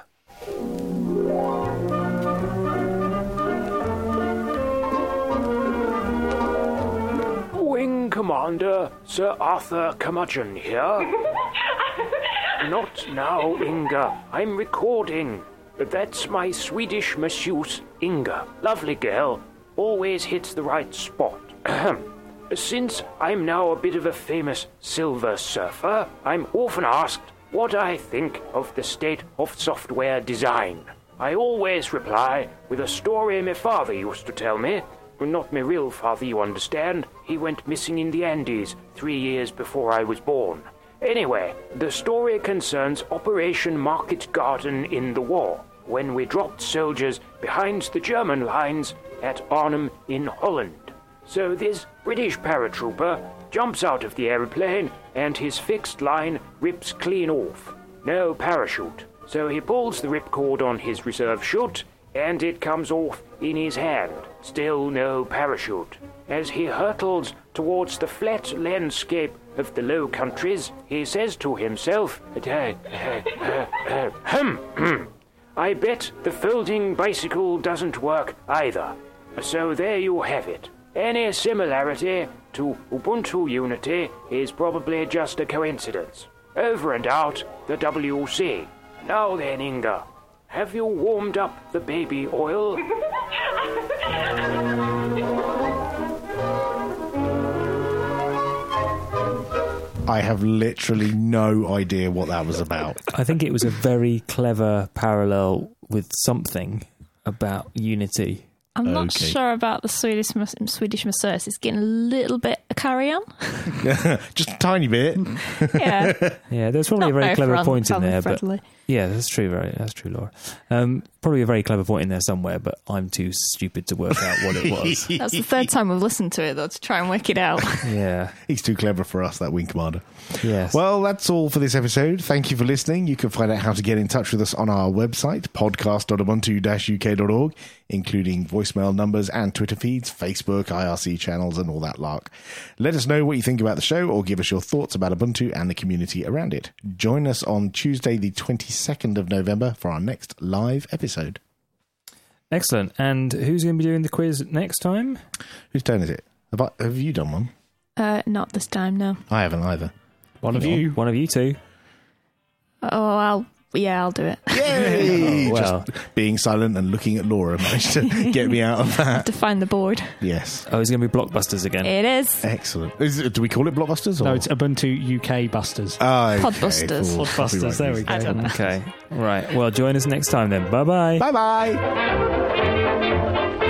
[SPEAKER 7] Wing Commander, Sir Arthur Curmudgeon here. Not now, Inga. I'm recording. That's my Swedish masseuse, Inga. Lovely girl. Always hits the right spot. Since I'm now a bit of a famous silver surfer, I'm often asked what I think of the state of software design. I always reply with a story my father used to tell me. Not my real father, you understand. He went missing in the Andes 3 years before I was born. Anyway, the story concerns Operation Market Garden in the war. when we dropped soldiers behind the German lines at Arnhem in Holland. So this British paratrooper jumps out of the aeroplane and his fixed line rips clean off. No parachute. So he pulls the ripcord on his reserve chute and it comes off in his hand. Still no parachute. As he hurtles towards the flat landscape of the Low Countries, he says to himself, I bet the folding bicycle doesn't work either. So there you have it. Any similarity to Ubuntu Unity is probably just a coincidence. Over and out, the WC. Now then, Inga, have you warmed up the baby oil?
[SPEAKER 1] I have literally no idea what that was about.
[SPEAKER 2] I think it was a very clever parallel with something about Unity.
[SPEAKER 3] I'm not sure about the Swedish masseurs. It's getting a little bit a carry-on.
[SPEAKER 1] Just a tiny bit.
[SPEAKER 3] Yeah.
[SPEAKER 2] Yeah, there's probably
[SPEAKER 3] Not
[SPEAKER 2] a very clever
[SPEAKER 3] fun-
[SPEAKER 2] point in there. But
[SPEAKER 3] family-friendly.
[SPEAKER 2] yeah, that's true, Laura. Probably a very clever point in there somewhere, but I'm too stupid to work out what it was.
[SPEAKER 3] That's the third time we've listened to it, though, to try and work it out.
[SPEAKER 2] Yeah.
[SPEAKER 1] He's too clever for us, that Wing Commander.
[SPEAKER 2] Yes.
[SPEAKER 1] Well, that's all for this episode. Thank you for listening. You can find out how to get in touch with us on our website, podcast.ubuntu-uk.org, including voicemail numbers and Twitter feeds, Facebook, IRC channels, and all that lark. Let us know what you think about the show or give us your thoughts about Ubuntu and the community around it. Join us on Tuesday, the 22nd of November for our next live episode.
[SPEAKER 2] Excellent. And who's going to be doing the quiz next time?
[SPEAKER 1] Whose turn is it? Have you done one?
[SPEAKER 3] Not this time, no.
[SPEAKER 1] I haven't either.
[SPEAKER 4] One of you.
[SPEAKER 2] One of you two.
[SPEAKER 3] Oh, I'll do it.
[SPEAKER 1] Yay!
[SPEAKER 2] Oh, well.
[SPEAKER 1] Just being silent and looking at Laura managed to get me out of that.
[SPEAKER 3] To find the board.
[SPEAKER 1] Yes.
[SPEAKER 2] Oh, it's going to be Blockbusters again.
[SPEAKER 3] It is.
[SPEAKER 1] Excellent. Do we call it Blockbusters? Or?
[SPEAKER 4] No, it's Ubuntu UK Busters.
[SPEAKER 1] Oh, okay.
[SPEAKER 3] Podbusters.
[SPEAKER 1] Cool.
[SPEAKER 4] Podbusters, there we go.
[SPEAKER 3] I don't know.
[SPEAKER 2] Okay. Right. Well, join us next time then. Bye-bye.
[SPEAKER 1] Bye-bye.